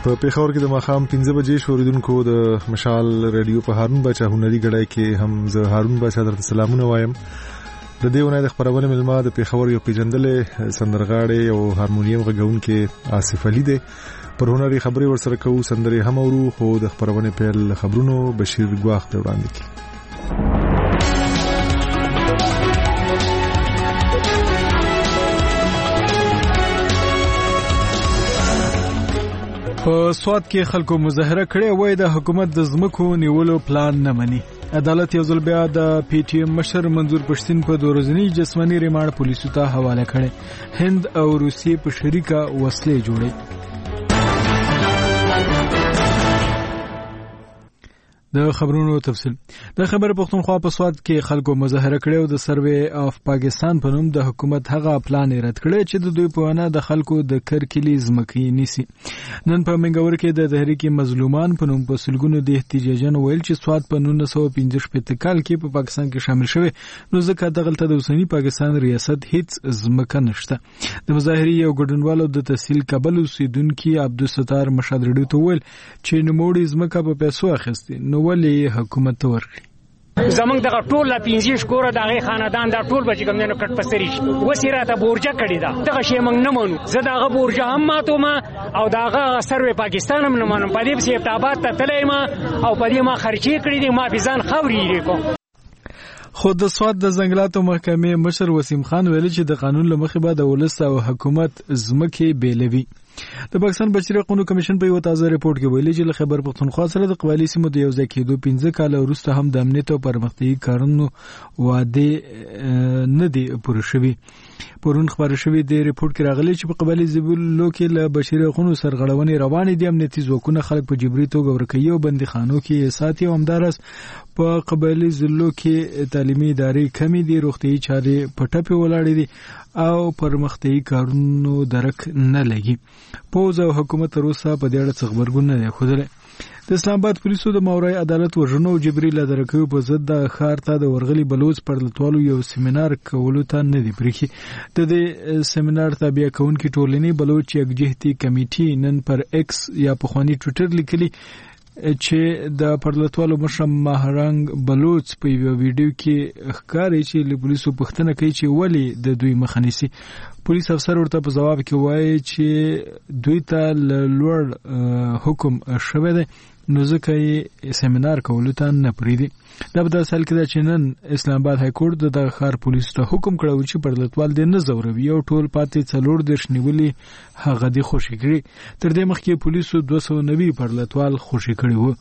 په پیښور کې د ماښام 15 بجې شوریدونکو د مشال رادیو په هارون باچا هنري غړای کې هم زه هارون باچا درته سلامونه وایم. د دې ونې د خبرونه ملما د پیښور یو پیجندلې سندرغاړي او هارمونیم غږونکي آصف علي دی. پر هنري خبري ورسره کوو، سندري هم اورو، خو د خبرونه پیل خبرونو بشیر ګواخ ته وړاندې کی. په سواد کې خلکو مظاهره کړې وای د حکومت د ځمکو نیولو پلان نه مني. عدالت یو ځل بیا د پی ټی ایم مشر منظور پښتین په 2 ورځني جسمانی ریماند پولیسو ته حواله کړي. هند او روسیې په شریکه وسلې جوړي. د خبرونو تفصیل. د خبر پښتونخوا په سواد کې خلکو مظاهره کړې او د سروې اف پاکستان په نوم د حکومت هغه پلان رد کړی چې د دوی په ونه د خلکو د کرکلي ځمکې نیسي. نن په منګور کې د تحریک مظلومان په نوم په سلګونو د احتجاجونو ویل چې سواد په 1915 کال کې په پاکستان کې شامل شوی، نو ځکه دغلته د اوسنی پاکستان ریاست هیڅ ځمکه نشته. د مظاهرې یو ګډونوالو د تحصیل کابل اوسیدونکو عبدالستار مشهد رډو ته ویل چې نوموړي ځمکه په پیسو اخیستي، نو ولې حکومت ورکړي؟ زمونږ دغه ټول لا 15 شکوره دغه خاندان دا ټول به کوم نه کټ پسري شي وسیره ته بورجه کړی دا دغه شی موږ نه مانو. زه دغه بورجه هم ماتو ما او دغه سروې پاکستان هم نه مانم. په دې په ابتابات ته تلای ما او په دې ما خرچي کړی دي، ما بيزان خوري لیکو. خود د سواد د ځنګلاتو محکمې مشر وسیم خان ویل چې د قانون لمخې به د ولس او حکومت ځمکې بیلوي. د پاکستان بشري حقوقو کمیشن په یو تازه ریپورت کې ویلي چې له خیبر پختونخوا سره د قبایلی سیمو د یوځای کېدو 15 کال وروسته هم د امنیت او پرمختګي کارونو وعده نه دي پوره شوي. پرون خبر شوی د ریپورت کې راغلی چې په قبایلی ضلعو کې له بشري حقوقو سرغړونې روانې دي. امنیتي ځواکونه خلک په جبري توګه ورکوي او بندیخانو کې ساتي او همدارس په قبایلی ضلعو کې تعلیمي ادارې کمی دي، روغتيایي چارې په ټپه ولاړې دي او پرمختګي کارونو درک نه لګي. پوز او حکومت روسا په دې اړه څه خبرګون نه خوده. د اسلام آباد پولیسو د ماورای عدالت وژنو جبري لدرکو په ضد د ښار ته د ورغلي بلوچ پر لټوالو یو سیمینار کولو ته نه دی پریخي. د دې سیمینار تابع کونکي ټولنې بلوچ یکجهتي کمیټي نن پر ایکس یا په خواني ټوئیټر لیکلي چې د پرلطوالو مشر مهرنګ بلوچ په یو ویډیو کې ښکاري چې له پولیسو پوښتنه کوي چې ولی د دوی مخنیسي. پولیس افسر ورته په جواب کې وایي چې دوی ته لوړ حکم شوی دی، نو ځکه یې سیمینار کولو ته نه پریږدي. دا په داسې حال کې ده چې نن اسلام آباد های کورټ د دغه ښار پولیسو ته حکم کړی چې پرلطوال دې نه ځوروي او ټول پاتې 40 نیولې هغه دې خوشي کړي. تر دې مخکې پولیسو 290 پرلطوال خوشي کړي وو.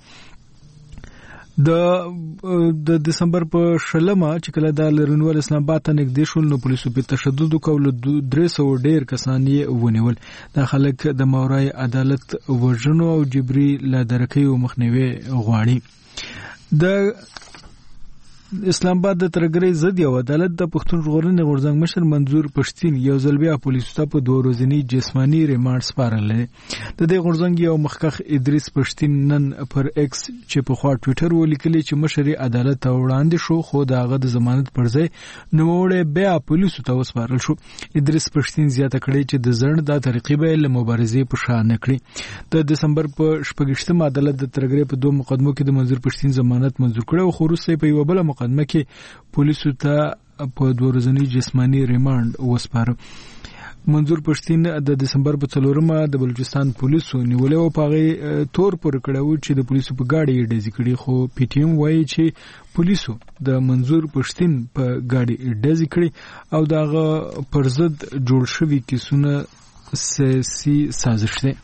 د دسمبر په 16 چې کله د لرنوال اسلام آباد ته نږدې شول، نو پولیسو په تشدد کول 300 ډیر کسان یې ونیول. دا خلک د ماورای عدالت وژنو او جبري لدرکۍ مخنیوي غواړي. د اسلام آباد د ترګرۍ ضد یو عدالت د پښتون ژغورنې غورځنګ مشر منظور پښتین یو ځل بیا پولیسو ته په 2 ورځني جسمانی ریماند سپارل. د دې غورځنګ یو مخکخ ادریس پښتین نن پر ایکس چې په خوا ټوئیټر ولیکلی چې مشر عدالت ته وړاندې شو، خو داغه د ضمانت پر ځای نوموړی بیا پولیسو ته وسپارل شو. ادریس پښتین زیاته کړی چې د ځړ د طریقې به له مبارزې په شان کړی. د دسمبر په 28 عدالت د ترګرۍ په 2 مقدمو کې د منظور پښتین ضمانت منظور کړو، خو وروسته په یو بل مقدمه کې پولیسو ته په 2 ورځني جسمانی ریماند وسپاره. منظور پښتین د دسمبر په 4 د بلوچستان پولیسو نیولې او پاغي تور پر کړو چې د پولیسو په گاډي ډزې کړي، خو پی ټی ایم وایي چې پولیسو د منظور پښتین په گاډي ډزې کړي او داغه پر ضد جوړ شوی کیسونه سیاسي سازش دی.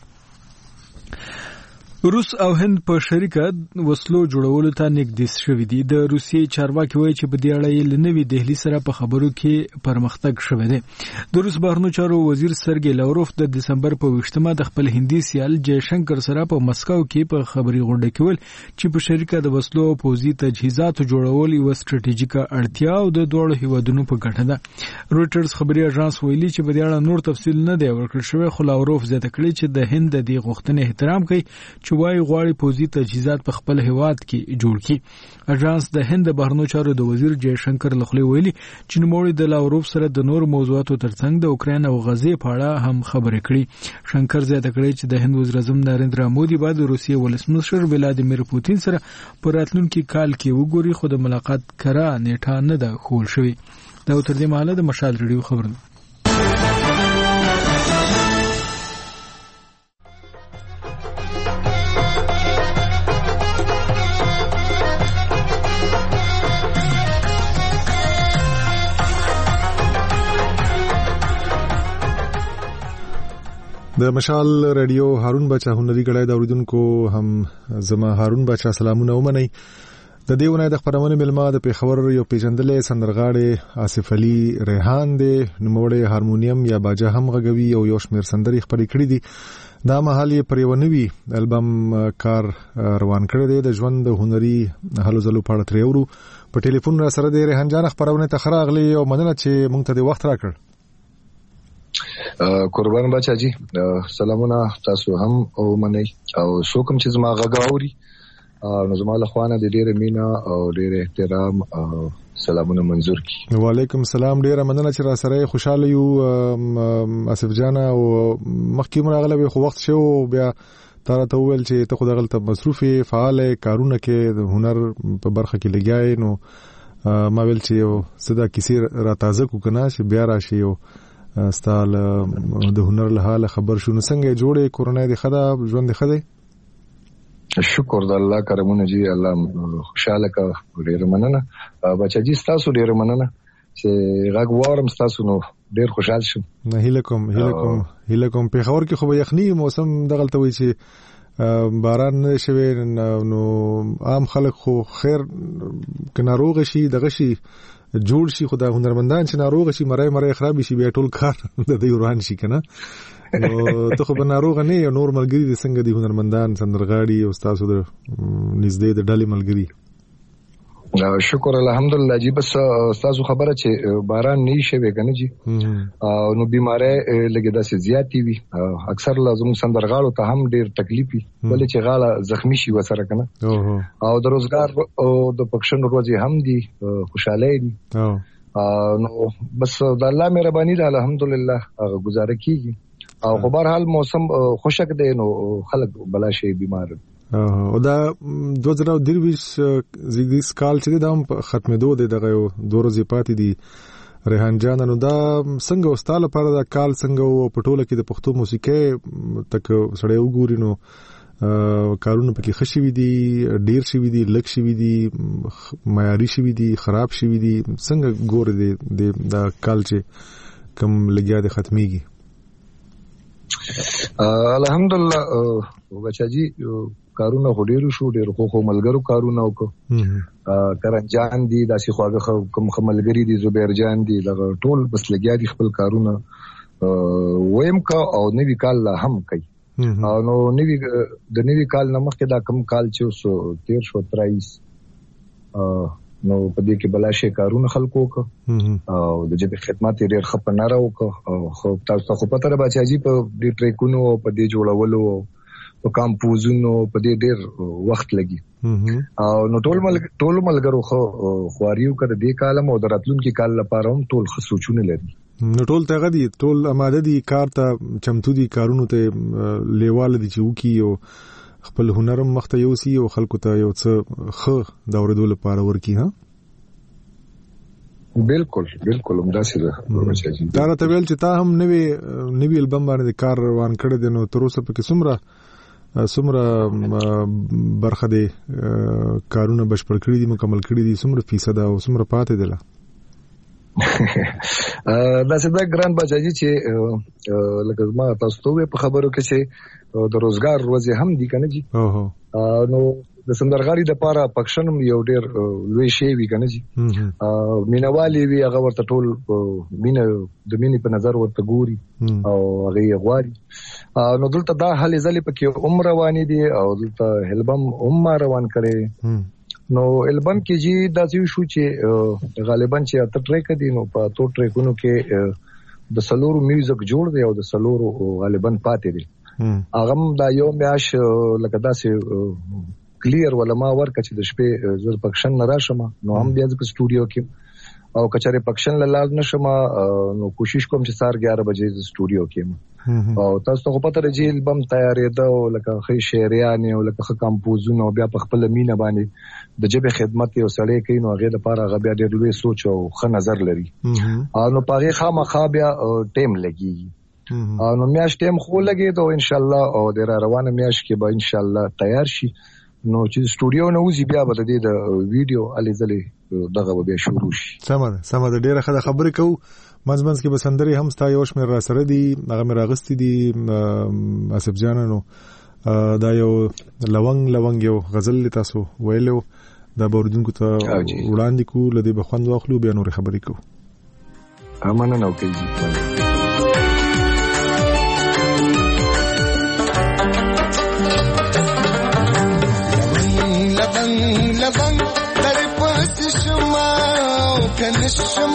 روس او هند په شریکه وسلو جوړولو ته نږدې شوي دي. د روسیې چارواکي وایي چې په دې اړه یې له نوې دهلي سره په خبرو کې پرمختګ شوی دی. د روس بهرنیو چارو وزیر سرګی لاوروف د دسمبر په 28 د خپل هندي سیال جیشنکر سره په مسکو کې په خبري غونډه کې ویل چې په شریکه د وسلو او پوځي تجهیزاتو جوړول یو ستراتیژیکه اړتیا او د دوه هیوادونو په ګټه ده. رويټرز خبري اژانس ویلي چې په دې اړه نور تفصیل نه دی ورکړل شوی، خو لاوروف زیاته کړی چې د هند د دې غوښتنې احترام کوي چې وايي غواړي پوځي تجهیزات په خپل هیواد کې جوړ کړي. اژانس د هند بهرنیو چارو د وزیر جای شنکر لخوا ویلي چې نوموړي د لاوروف سره د نور موضوعاتو ترڅنګ د اوکراین او غزې په اړه هم خبرې کړې. شنکر زیاته کړې چې د هند وزیر اعظم نریندرا مودي بعد د روسیې ولسمشر ولادیمیر پوتین سره په راتلونکي کال کې وګوري، خو د ملاقات کرا نیټه نه ده ښوول شوې. دا تر دې مهاله د مشال ریډیو خبر ده. د مشال ریډیو هارون بچا هنري غړای د اوریدونکو هم زما هارون بچا سلامونه ومني. د دیونه د خبرونه ملما د پیښور یو پیژندلې سندرغاړي آصف علي ریحان دی، نوموړی هارمونیم یا باجا هم غږوي او یو شمیر سندري خبرې کړې دي. دا مهال یې پر یو نوي البم کار روان کړی دی. د ژوند د هنري هلو ځلو په اړه ترې ورو په ټلیفون را سره دی. ریحان جان خبرونه ته خراغلی او مننه چې مونږ ته د وخت راکړ. قربان بچا جی سلامونه تاسو هم او منئ او څوک چې زما غږ اوري نو زما له خوانه د ډېر مینا او ډېر احترام او سلامونه منزور کی. وعلیکم السلام. ډېر مننه چې را سره خوشاله یو آصف جان او مخکې راغله خو وخت شو بیا تاره ته ویل چې ته خو دغه ته مصروفي فعال کارونه کې د هنر په برخه کې لګیای نو ما ویل چې صدا کیسې را تازه کو کنه چې بیا راشي او ستال د هنر له حاله خبر شو. نو څنګه جوړې کورونه دي خدا ژوند خدای؟ شکر د الله کرمونه جی الله خوشاله کا. ډیر مننه بچا جی تاسو ډیر مننه چې غږ وارم تاسو نو ډیر خوشاله شم. نه هیله کوم په خبر کې خو یخني موسم دغه ته وي چې باران نه شوي نو عام خلک خو خیر کنه روغ شي دغه شي جوړ شي. خدای هنرمندان چې ناروغ شي مړی خراب شي بیا ټول کار د دې وران شي کنه. نو ته خو به ناروغ نه یو نور ملګری د څنګه دي هنرمندان سندرغاړي او تاسو د نږدې د ډلې ملګری. شکر الحمدلله جی. بس تاسو خبره چې باران نه شي کنه جی نو بیماری لګیدا سي زیاتی وي. اکثر لازم سندرغاړو ته هم ډیر تکلیف وي ولې چې غاله زخمی شي وسره کنه او د روزګار او د پکشن روزي هم دي خوشاله دي نو بس د الله مهرباني ده الحمدلله گزاره کیږي او په هر حال موسم خوشک دی نو خلک بلا شي بیمار. او دا 2023 زیګیس کال چې دا ختمېدو دی دغه 2 ورځې پاتې دي ریحان جان. نو دا څنګه واستاله لپاره دا کال څنګه په ټوله کې د پښتو موسیقي تک سړی وګوري نو کارونه پکې خشي دي ډیر شي دي لک شي دي معیاري شي دي خراب شي دي څنګه ګوري دا کال چې کم لګیا د ختميږي؟ الحمدلله بچا جی کارونه هډیرو شو ډیر خو ملګرو کارونه وکړو. کرن جان دي داسې خواږه کوم ملګری دي زبیر جان دي دغه ټول بس لګیا دي خپل کارونه ویم کا او نوی کال هم کوي. نو نوی کال نه مخکې دا کم کال چې 13 شو 23 نو په دې کې بلا شي کارونه خلکو کو او د جبه خدمات ډیر خپنه راو کو خو تاسو خو پته را بچا جی په دې ټریکونو په دې جوړولو په کمپوزونو په دې ډیر وخت لګي او نو ټول ملګرو خو خواریو کړه دې کالم او دراتلونکي کال لپاره هم ټول خصوصونه لري. نو ټول ته غدي ټول آماده دي کار ته چمتو دي کارونو ته لیواله دي چې وکي او خپل هنرم مخته یوسي او خلکو ته یو څه خ دا ورېدو لپاره ورکی. ها بالکل همداسې ده بچا جی. دا راته ویل چې تا هم نوی البم باندې کار روان کړی دی نو تر اوسه پکې څومره برخه دي کارونه بشپړ کړي دي مکمل کړي دي څومره فیصد او څومره پاتې دي؟ دا څه دا ګران بچا جی چې لکه ما تاسو ته په خبرو کې چې د روزګار ورځې هم دي کنه جی نو د سندرغاړي د پاره پکشنم یو ډیر لوی شی وی کنه جی مینوالي وی هغه ورته ټول مینه د مینې په نظر ورته ګوري او هغه غواړي نو دلته دا حالې ځلې پکې عمر رواني دي او دلته البم روان کړي. نو البم کې جی دا څه شو چې غالبا چې اته ټریک دي نو په تو ټریکونو کې د سلورو میوزیک جوړ دی او د سلورو غالبا پاتې دي هغه دا یو میاش لکه داسې کلیر ولا ما ورکه چې د شپې زر پکشن نه راشم نو هم بیا د سټوډیو کې او کچاره پکشن لاله نشم نو کوشش کوم چې سار 11 بجې د سټوډیو کې او تاسو ته پته راځي البم تیارې ده لکه خې شعریان او لکه کمپوزونه او بیا په خپل مینه باندې د جبه خدمت یو سړی کوي نو هغه لپاره هغه بیا ډېر لوی سوچ او ښه نظر لري نو پاره خامخا بیا ټیم لګي نو میاش ټیم خو لګي ته ان شاء الله او د روانه میاش کې به ان شاء الله تیار شي نو چې سټوډیو نه وځي بیا به د ویډیو علي زلي دغه به شروع شي. سمه د ډیره خبرې کوو منځ کې بسندري هم ستا یو شمېر را سره دي هغه مې راغستې دي اسف جان نو دا یو لونګ یو غزل تاسو ویلو دا باوردونکو ته وړاندې کو لدی بخوند واخلو بیا نور خبرې کوو. امانه نو کوي لبنگ در پاس شما کنشم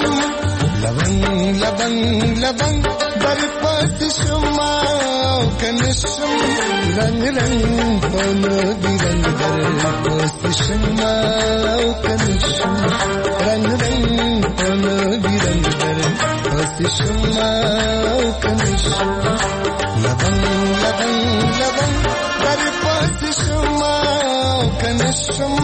لبنگ در پاس شما کنشم رنگ پانو رنگ در پاس شما کنشم رنگ پانو رنگ در پاس شما کنشم لبنگ در پاس شما کنشم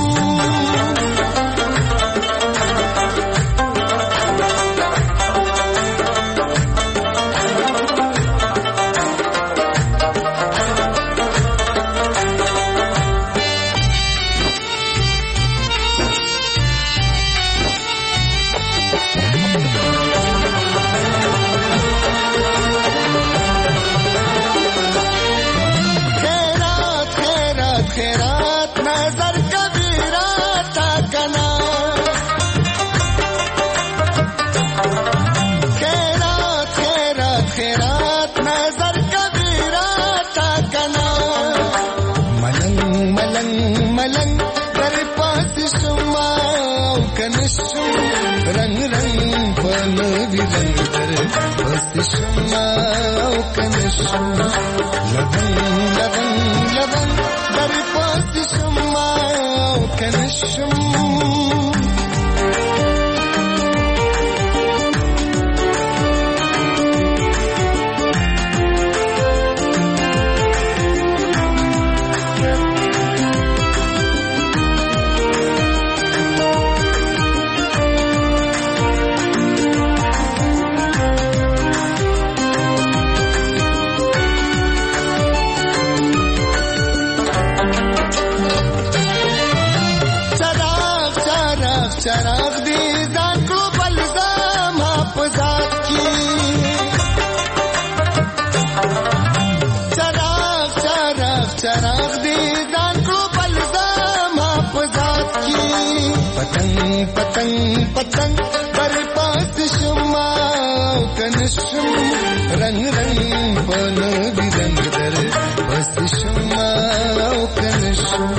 पतंग पर पास शुमा कनशम रंग पन रंग दर बस शुमा कनशम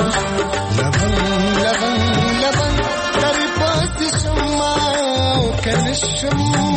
लबंग पर पास शुमा कनशम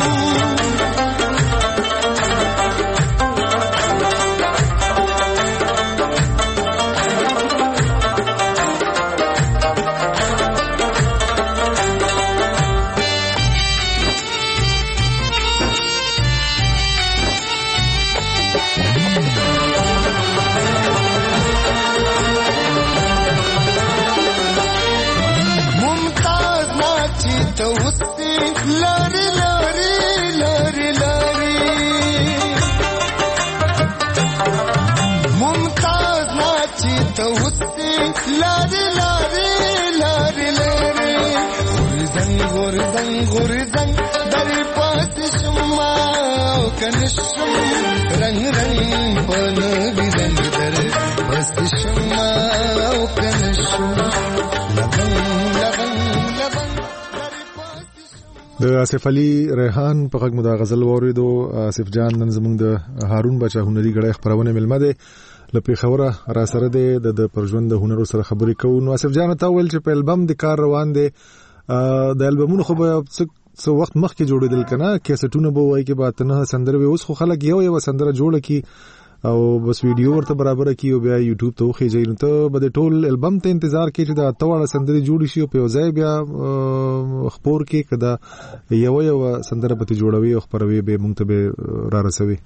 गुरजंग दर पास शुमा कनशम रंग पन रंग दर बस शुमा कनशम लबंग د آصف علي ریحان په غږ مدا غزل وریدو. آصف جان نن زموږ د هارون بچا هنري غړي خبرونه ملمه ده لپاره خوره را سره ده د پرژوند د هنرو سره خبرې کوو. نو آصف جان ته ویل چې په البم د کار روان دي د البمونو خو به څو وخت مخکې جوړېدل کنه کیسټونه به وای کې به تنه سندره به اوس خو خلک یو سندره جوړه کی او بس ویډیو ورته برابر کیو بیا یوټیوب ته وخیږي نو ته به ټول البم ته انتظار کې چې دا تواړه سندري جوړ شي او په ځای بیا خبر کې کدا یو سندره پتی جوړوي او خبروي به مونږ ته به را رسوي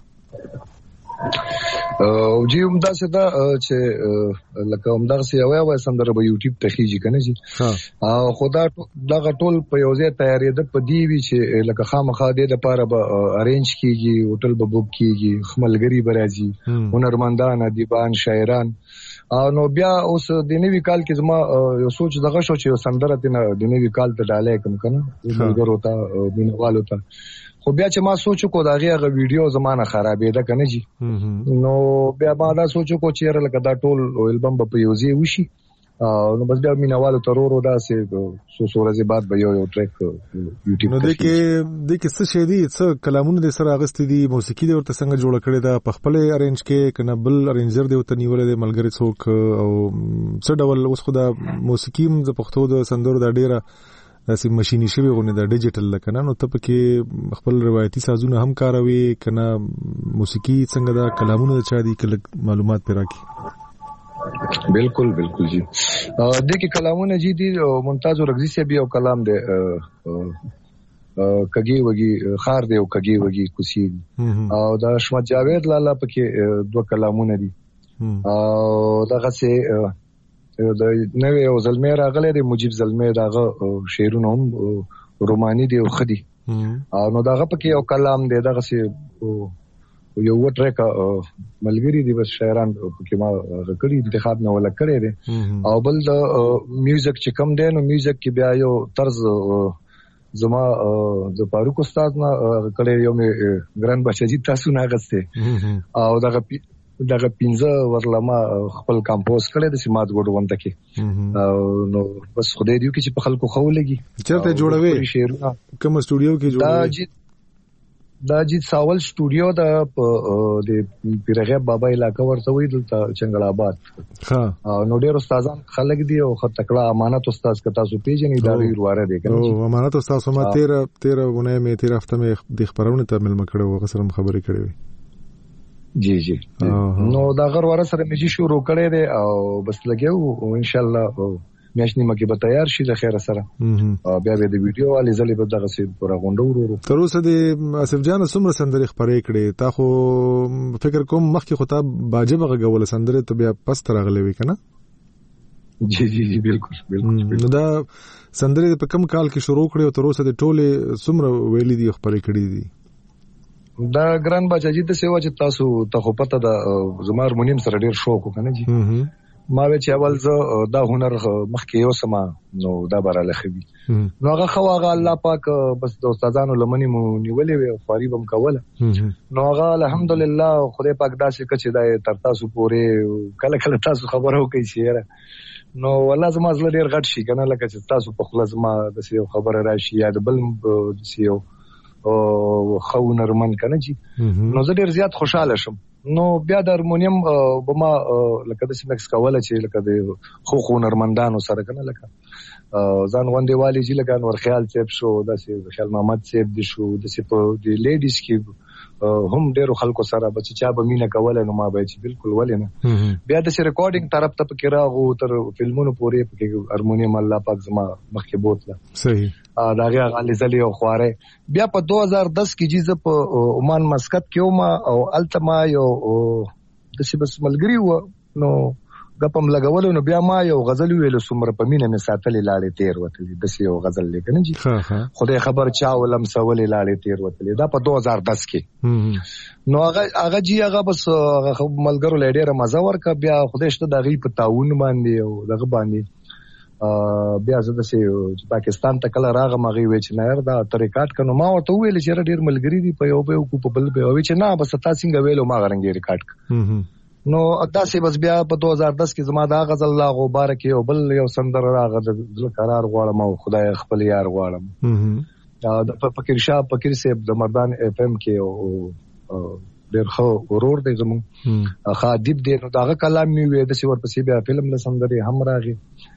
او جی همدا څه دا چې لکه همدا څه یو سندره به یوټیوب ته خيږي کنه جی او خدا دغه ټول په یو ځای تیارې د پدی وی چې لکه خامخا د لپاره به ارینج کیږي هوټل به بوک کیږي خملګری برازي هنرمندان ادیبان شاعران نو بیا اوس د نوی کال کې زما یو سوچ دغه شو چې سندره د نوی کال ته ډالې کوم کنه ملګرو ته مینوالو ته خو بیا چې ما سوچ کو دا غیغه ویډیو زمانه خرابې ده کنه جی نو بیا ما دا سوچ کو چې لکه دا ټول البم په یوځي وشي نو بس بیا مینوالو ترورو دا سه سو ورځې بعد به یو ټریک یوټیوب نو د کې څه شې دي څه کلامونه د سره اغست دي موسیقي د ورته څنګه جوړ کړي دا په خپل ارینج کې کنه بل ارینجر دی ورته نیولې د ملګری څوک او څه ډول اوس خو دا موسیقي د پښتو د سندرو د ډیره داسې ماشيني شوی غونې د ډیجیټل لکنه نو ته پکې خپل روایتي سازونه هم کاروي کنه موسیقي څنګه دا کلامونه چا دي کله معلومات پیرا کی بالکل جی دغه کلامونه جی دي ممتاز رغزی سے بھی او کلام دے کګي وږي خار دی او کګي وږي کوسی او دا شمت جاوید لالا پکې دوه کلامونه دي او دغه سه د نوې او زلمې راغله د مجيب زلمې داغه شعرونه هم روماني دی او خدي نو داغه پکې یو کلام دی دغه سي یو ټریک ملګری دی بس شاعران پکې ما غکړي انتخاب نه ولا کړی دی او بل د میوزیک چې کم دی نو میوزیک کې بیا یو طرز زما د فاروق استاد نه کړی یو مې ګران بچی تاسو نه غسته او دغه پینځه ورلما خپل کمپوز کړی د سیمات ګډ وانت کې نو بس خدای دې چې په خلکو خو لګي چرته جوړوي کوم سټوډیو کې جوړوي دا جی ساول سټوډیو د پیرغه بابا علاقہ ورته وی دلته چنګل آباد نو ډېر استادان خلک دي او خط تکړه امانت استاد کتا سو پیژنې ادارې ورواره دي او امانت استاد سم 13 غونه مې 13 هفته مې د خبرونه ته مل مکړو غسرم خبرې کړې وي جی نو دا غر ور سره مې شروع کړی دی او بس لګیو او ان شاء الله میاشتې مکه به تیار شي د خیر سره بیا به د ویډیو علي زلي به دغه سي پورا غونډو ورو تر اوسه د اسف جان سمره سندري خبرې کړې تا خو فکر کوم مخکې خطاب باجبه غول سندري ته بیا پس ترغلې وی کنه جی بالکل نو دا سندري په کم کال کې شروع کړې او تر اوسه د ټوله سمره ویلې دي خبرې کړې دي دا ګران بچی ته سیوا چې تاسو ته خو پته دا زمار مونیم سره ډیر شوق کنه جی ما وی چې اول زه دا هنر مخکې یو سما نو دا براله خوي نو هغه خو هغه الله پاک بس د استادانو لمنې مو نیولې وي خوري بم کوله نو هغه الحمدلله خدای پاک داسې کچې دا تر تاسو پورې کله تاسو خبرو کوي چې نو والله زما زړه ډیر غټ شي کنه لکه چې تاسو په خلاص ما د سیو خبره راشي یا د بل سیو او خو نرمن کنه جی نو زه ډیر زیات خوشاله شم نو بیا د هارمونیم بما لکه د سمکس کوله چې لکه د خو نرمندانو سره کنه لکه ځان غونډې والی چې لکه نور خیال چپ شو د خیال محمد سیب دي شو د سپو د لیډیز کې هم ډیرو خلکو سره بچ چا به مینه کوله نو ما به چې بالکل ولې نه بیا د ریکارډینګ طرف ته پکې راغو تر فلمونو پورې پکې هارمونیم الله پاک زما مخکې بوتله صحیح داغه غالي زلي او خواره بیا په 2010 کې جیزه په عمان مسقط کې ما او التما یو د سی بس ملګری و نو غپم لګول نو بیا ما یو غزل ویل سمره په مینه مې ساتلې لاړې تیر وتلې د سی یو غزل لیکنه جی خدای خبر چا ولم سوالې لاړې تیر وتلې دا په 2010 کې نو هغه جی هغه بس ملګرو لډیره مزه ورکا بیا خدای شته د غي په تاون باندې او دغه باندې بیا زه د پاکستان ته کله راغم هغه وی چې نه دا ریکارډ کنو ما ورته ویل چې ډیر ملګری دی په یو په بل به وی چې نه بس تاسو څنګه ویلو ما غرنګ ریکارډ نو تاسو بس بیا په 2010 کې زما دا غزل الله غبار کې او بل یو سندر راغله د قرار غواړم او خدای خپل یار غواړم د فقیر شاه فقیر صاحب د مردان اف ام کې او ډیر خو ورور دی زمو خادیب دی نو داغه کلام می وې د سی ورپسې بیا فلم له سندري هم راغی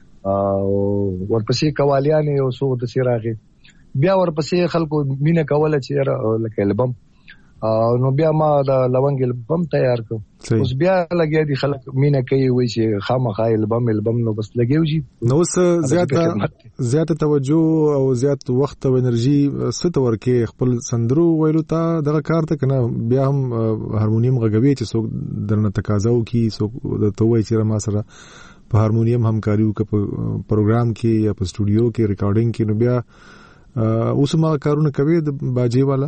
او ورپسې قوالیان یو څو د سیراغي بیا ورپسې خلکو مینه کوله چې لکه البم نو بیا ما د لونګ البم تیار کړ. اوس بیا لګیا دي خلک مینه کوي وای چې خامخا البم نو بس لګیوږي. نو زیاته توجه او زیات وخت او انرژي ست ورکه خپل سندرو ویلو ته دغه کار ته کنه بیا هم هارمونیم غږوي چې څوک درنه تقاضاو کی څوک د توای چې ما سره په هارمونیم همکاري وکړه په پروګرام کې یا په سټوډیو کې ریکارډینګ کې. نو بیا اوس ما کارونه کوي د باجی والا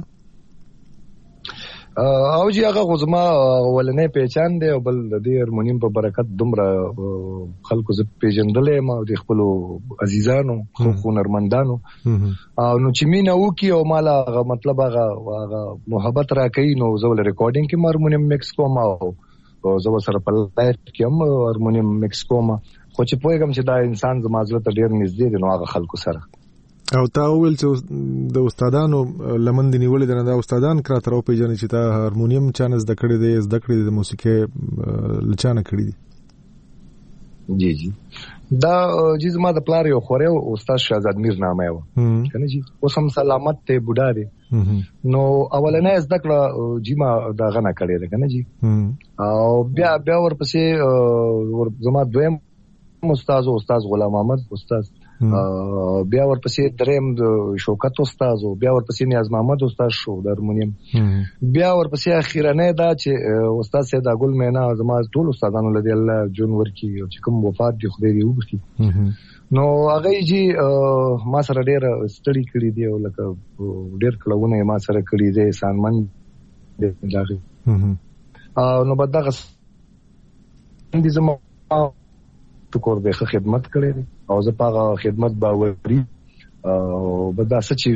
او جی هغه غزما ولنې پہچان دی او بل د هارمونیم په برکت دومره خلکو ز پیژندلې ما د خپل عزیزانو خو هنرمندانو نو چې مين او کی او مال مطلب هغه محبت را کوي نو زول ریکارډینګ کې هارمونیم میکس کوم او زو سره په لایف کې هم هارمونیم میکس کوم خو چې پوهیږم چې دا انسان زمازله ته ډیر نږدې دی نو هغه خلکو سره. او تا ویل چې د استادانو لمن دی نیولې د استادان کرا تر او پیژنې چې تا هارمونیم چانس د کړې دی د کړې د موسیقي لچانه کړې دي. جی دا جز ما د پلار یو خوره استاد شهزاد میر نامه و کنه جی اوس هم سلامت ته بوډا دی نو اولنې زده کړه جما دا غنه کړې ده کنه جی او بیا ورپسې زما دویم استاد غلام احمد استاد بیا ورپسې دریم شوکت استاد او بیا ورپسې نیاز محمد استاد شو د هارمونیم بیا ورپسې اخیرانه دا چې استاد سید اګل مینا زما ټول استادانو لدی الله جون ورکی او چې کوم وفات دي خدای دې وبخي نو هغه جی ما سره ډیر ستړي کړی دی او لکه ډیر کلونه ما سره کړی دی سانمن دغه نو بدغه دې زما کور به خدمت کړی دی او زه په خدمت باوري او بدا سچي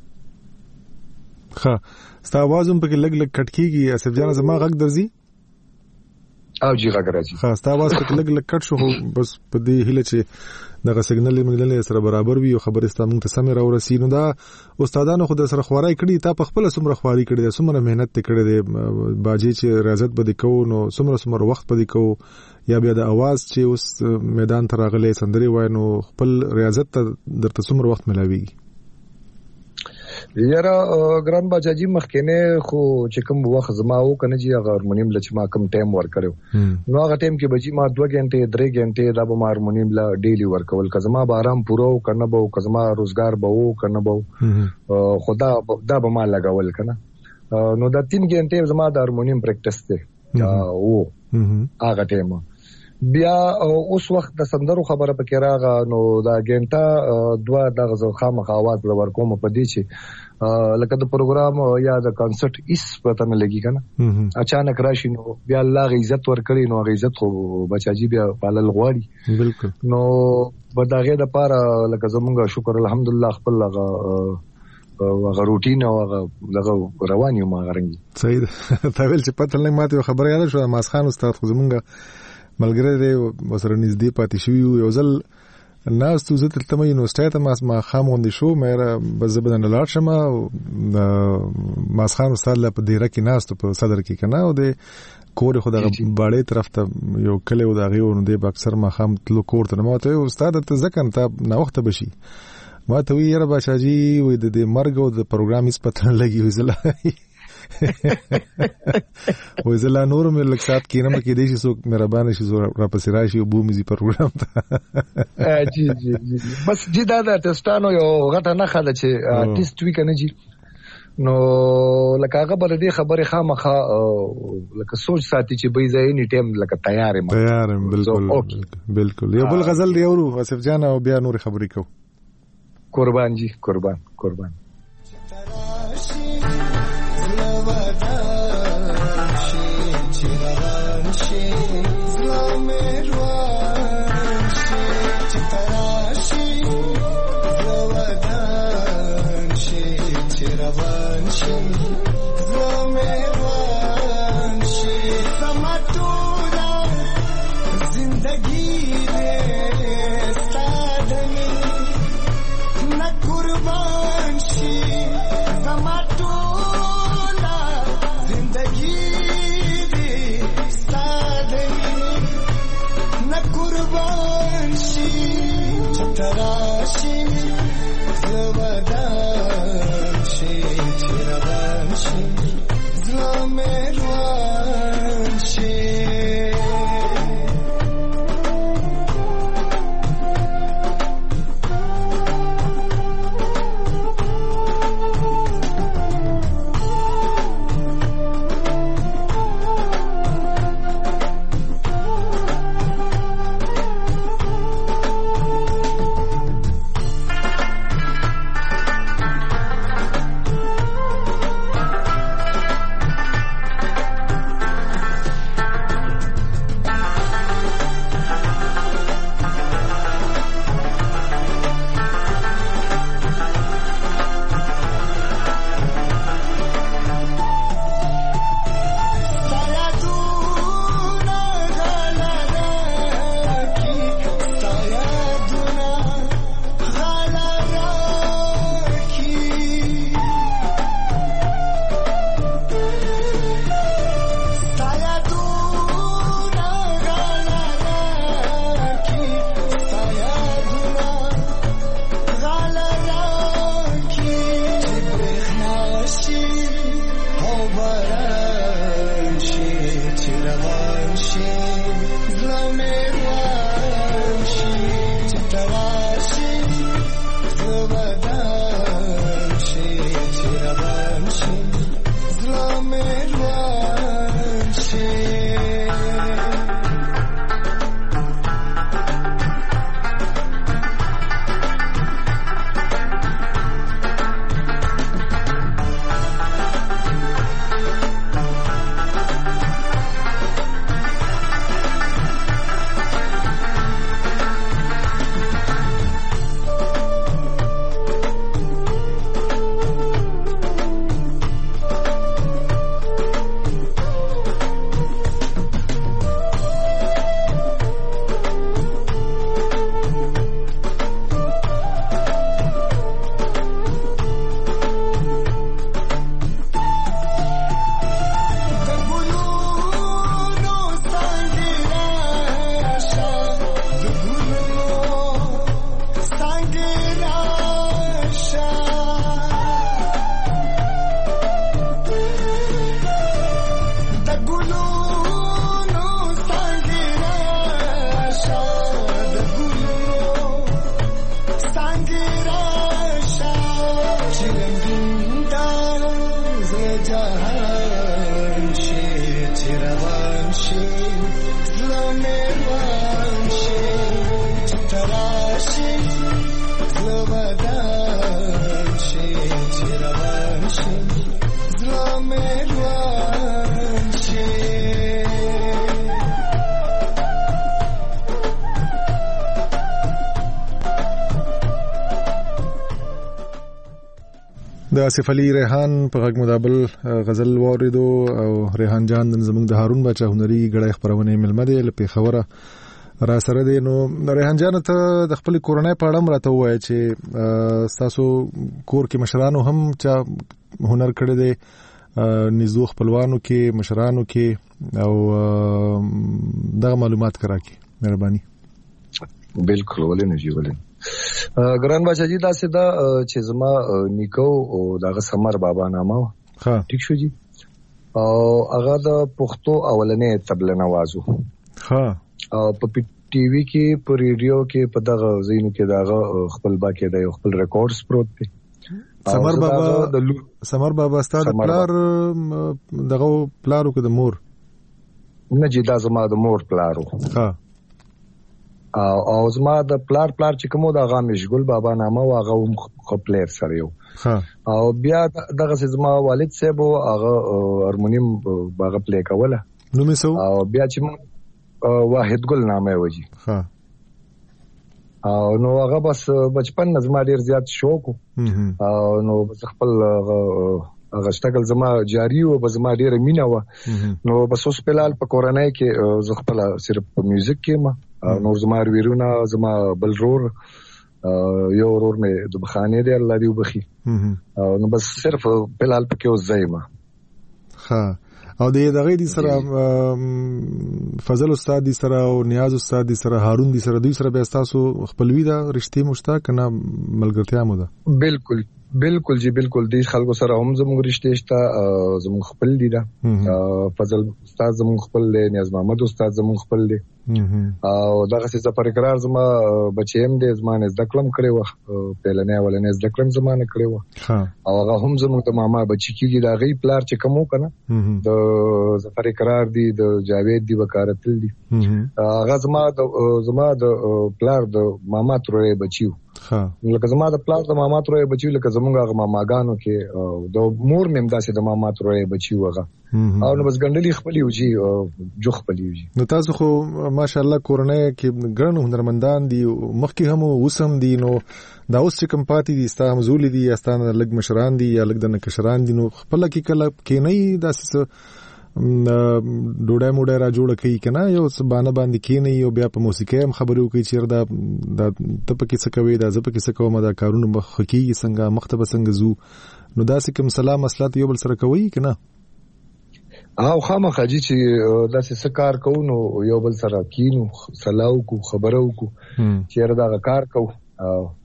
ها ستا आवाज هم پکې لګ کټ کیږي اسف جان زما غږ درځي او جی غږ راځي ها ستا आवाज پکې لګ کټ شو بس په دې هله چې دغه سیګنل موږ سره برابر وي او خبره ستاسو ته سمې راورسي. نو دا استادانو خو د سره خوارای کړي تا په خپل سمره خواري کړي د سمره مهنت کړي د باجی چې ریاضت بده کو نو سمره وخت بده کو یا بیا د आवाज چې اوس میدان ته راغلي سندري وای نو خپل ریاضت ته درته سمره وخت ملاويږي. یاره ګران باجی مخکنه خو چې کوم وخت زما و کنه جی هارمونیم لچ ما کم ټایم ور کړو نو هغه ټایم کې بجی ما 2 غنټه 3 غنټه دا به هارمونیم لا ډیلی ور کول که زما به آرام پورو کنه به که زما روزګار به و کنه به خدا دا به ما لګول کنه نو دا 3 غنټه زما د هارمونیم پریکټیس ته او هغه ټایم بیا اوس وخت د سندرو خبره پکې راغه نو دا غنټه 2 دغه خامخ आवाज لور کوم په دې چې لکه د پروګرام یا د کانسرت اس پته نه لګي کنه اچانک راشي نو بیا الله غي عزت ور کړی نو غي عزت خو بچاجي بیا پالل غواړي بالکل نو بداغه د پاره لکه زمونږ شکر الحمدلله خپل هغه روټین او هغه رواني ما غرنګي صحیح تا ویل چې پته نه ماته خبره یاد شو ماس خان استاد خو زمونږ ملګری دی وسره نږدې پاتې شوی یو ځل ناس تو زه تلته مې یونیورسيټي ته ما خاموندې شو مې بس بدن لاړ شم ماس خان استاد له په دیره کې ناس ته په صدر کې کنه او د کور خو د باړې طرف ته یو کله و دا غيو نو د اکثر ما خام تلو کور ته نو ته استاد ته ځکه ته نه وخت بشي ما ته وی یاره بچاجي وې د مرګ او د پروګرام هیڅ پته نه لګي وزله وزلا نور مې لک سات کینم کې دې شي څوک مهربانه شي زو را پسې راشي او بومزي پروګرام ته جی بس جی دا ټستانو یو غټه نه خاله چې ارتست وی کنه جی نو لکه هغه بل دې خبره خامخه لکه سوچ ساتي چې به ځای نه ټیم لکه تیار بالکل یو بل غزل دی ورو اسف جان او بیا نور خبرې کو قربان جی قربان شي زړه مې روان شي چې توا شي زړه بدان شي چې روان شي زړه مې روان شي د آصف علي ریحان په غږ مدابل غزل واوریدو او ریحان جان زموږ د هارون بچا هنري غړای خبرونه ملمه دی لپاره خبره را سره دی. نو ریحان جان ته د خپل کورنۍ په اړه راته وایي چې تاسو کور کې مشرانو هم چا هنر کړی دی نزدو خپلوانو کې مشرانو کې او دغه معلومات کراکي مهرباني. بالکل ولې نه جی ولې ګران بچا جی دا سدا چې زما نیکو او دغه سمر بابا نامه ها ټیک شو جی او هغه د پښتو اولنې تبله نوازو ها او په ټي وي کې په ریډیو کې په دغه زینو کې دغه خپل باکې د خپل ریکارډز پروت دي. سمر بابا ستاسو پلار دغه پلارو کې د مور نه جی دا زما د مور پلارو ها او زما د پلار چې کومو د هغه مشغول بابا نامه او هغه خپلیر سره یو او بیا دغه زما والد صاحب هغه هارمونیم باغه پلی کوله نو مې سو او بیا چې واحد ګل نامه وږي او نو هغه بس بچپن زما ډیر زیات شوق او نو خپل هغه شتګل زما جاری او زما ډیر مینه و نو بس اوس په لال په کورنۍ کې زه خپل صرف په میوزیک کې ما نور زما ویرونه زما بلرور یو ورور مې د بخانه دی الله دې وبخي نو بس صرف په لال په کې وزایما ها او دغه دي سره فضل استاد دي سره او نیاز استاد دي سره هارون دي سره دوی سره به تاسو خپلوي دا رښتې مشتاق نه ملګرتیا مو ده. بالکل جی بالکل دي خلکو سره هم زموږ رښتې شته زموږ خپل دي دا فضل استاد زموږ خپل دی نیاز محمد استاد زموږ خپل دی او دغه څه پر اقرار زما بچیم دې زمانه زده کړم کړي و پهلنې ولنې زده کړم زمانه کړي و او هغه هم زموږ د ماما بچی کېږي دا غي پلار چې کومو کنه د ظفر اقرار دي د جاوید دی وکارتل دي هغه زما د پلار د ماما ترې بچیو لکه زما د پلار د ماما ترې بچیو لکه زمونږ هغه ماماګانو کې د مور مم داسې د ماما ترې بچیو هغه او نو بس ګندلي خپل یوجي جو خپل یوجي. نو تاسو خو ماشاءالله کورنۍ کې ګڼ هنرمندان دي مخکې هم وسم دي نو دا اوس چې کوم پاتې دي ستا همزول دي یا ستا لګ مشران دي یا لګ د نکشران دي نو خپل کې کله کې نه داسې ډوډۍ موډۍ را جوړه کوي کنه یو سبانه باندې کینې یو بیا په موسیقي هم خبرو کوي چې دا ته پکې څه کوي دا زه پکې څه کوم دا کارونه مخکې څنګه مختبه څنګه زو نو داسې کوم سلام مسلات یو بل سره کوي کنه او خامخا جی چې داسې څه کار کوو نو یو بل سره کینو سلاو کو خبرو کو چې دا کار کوو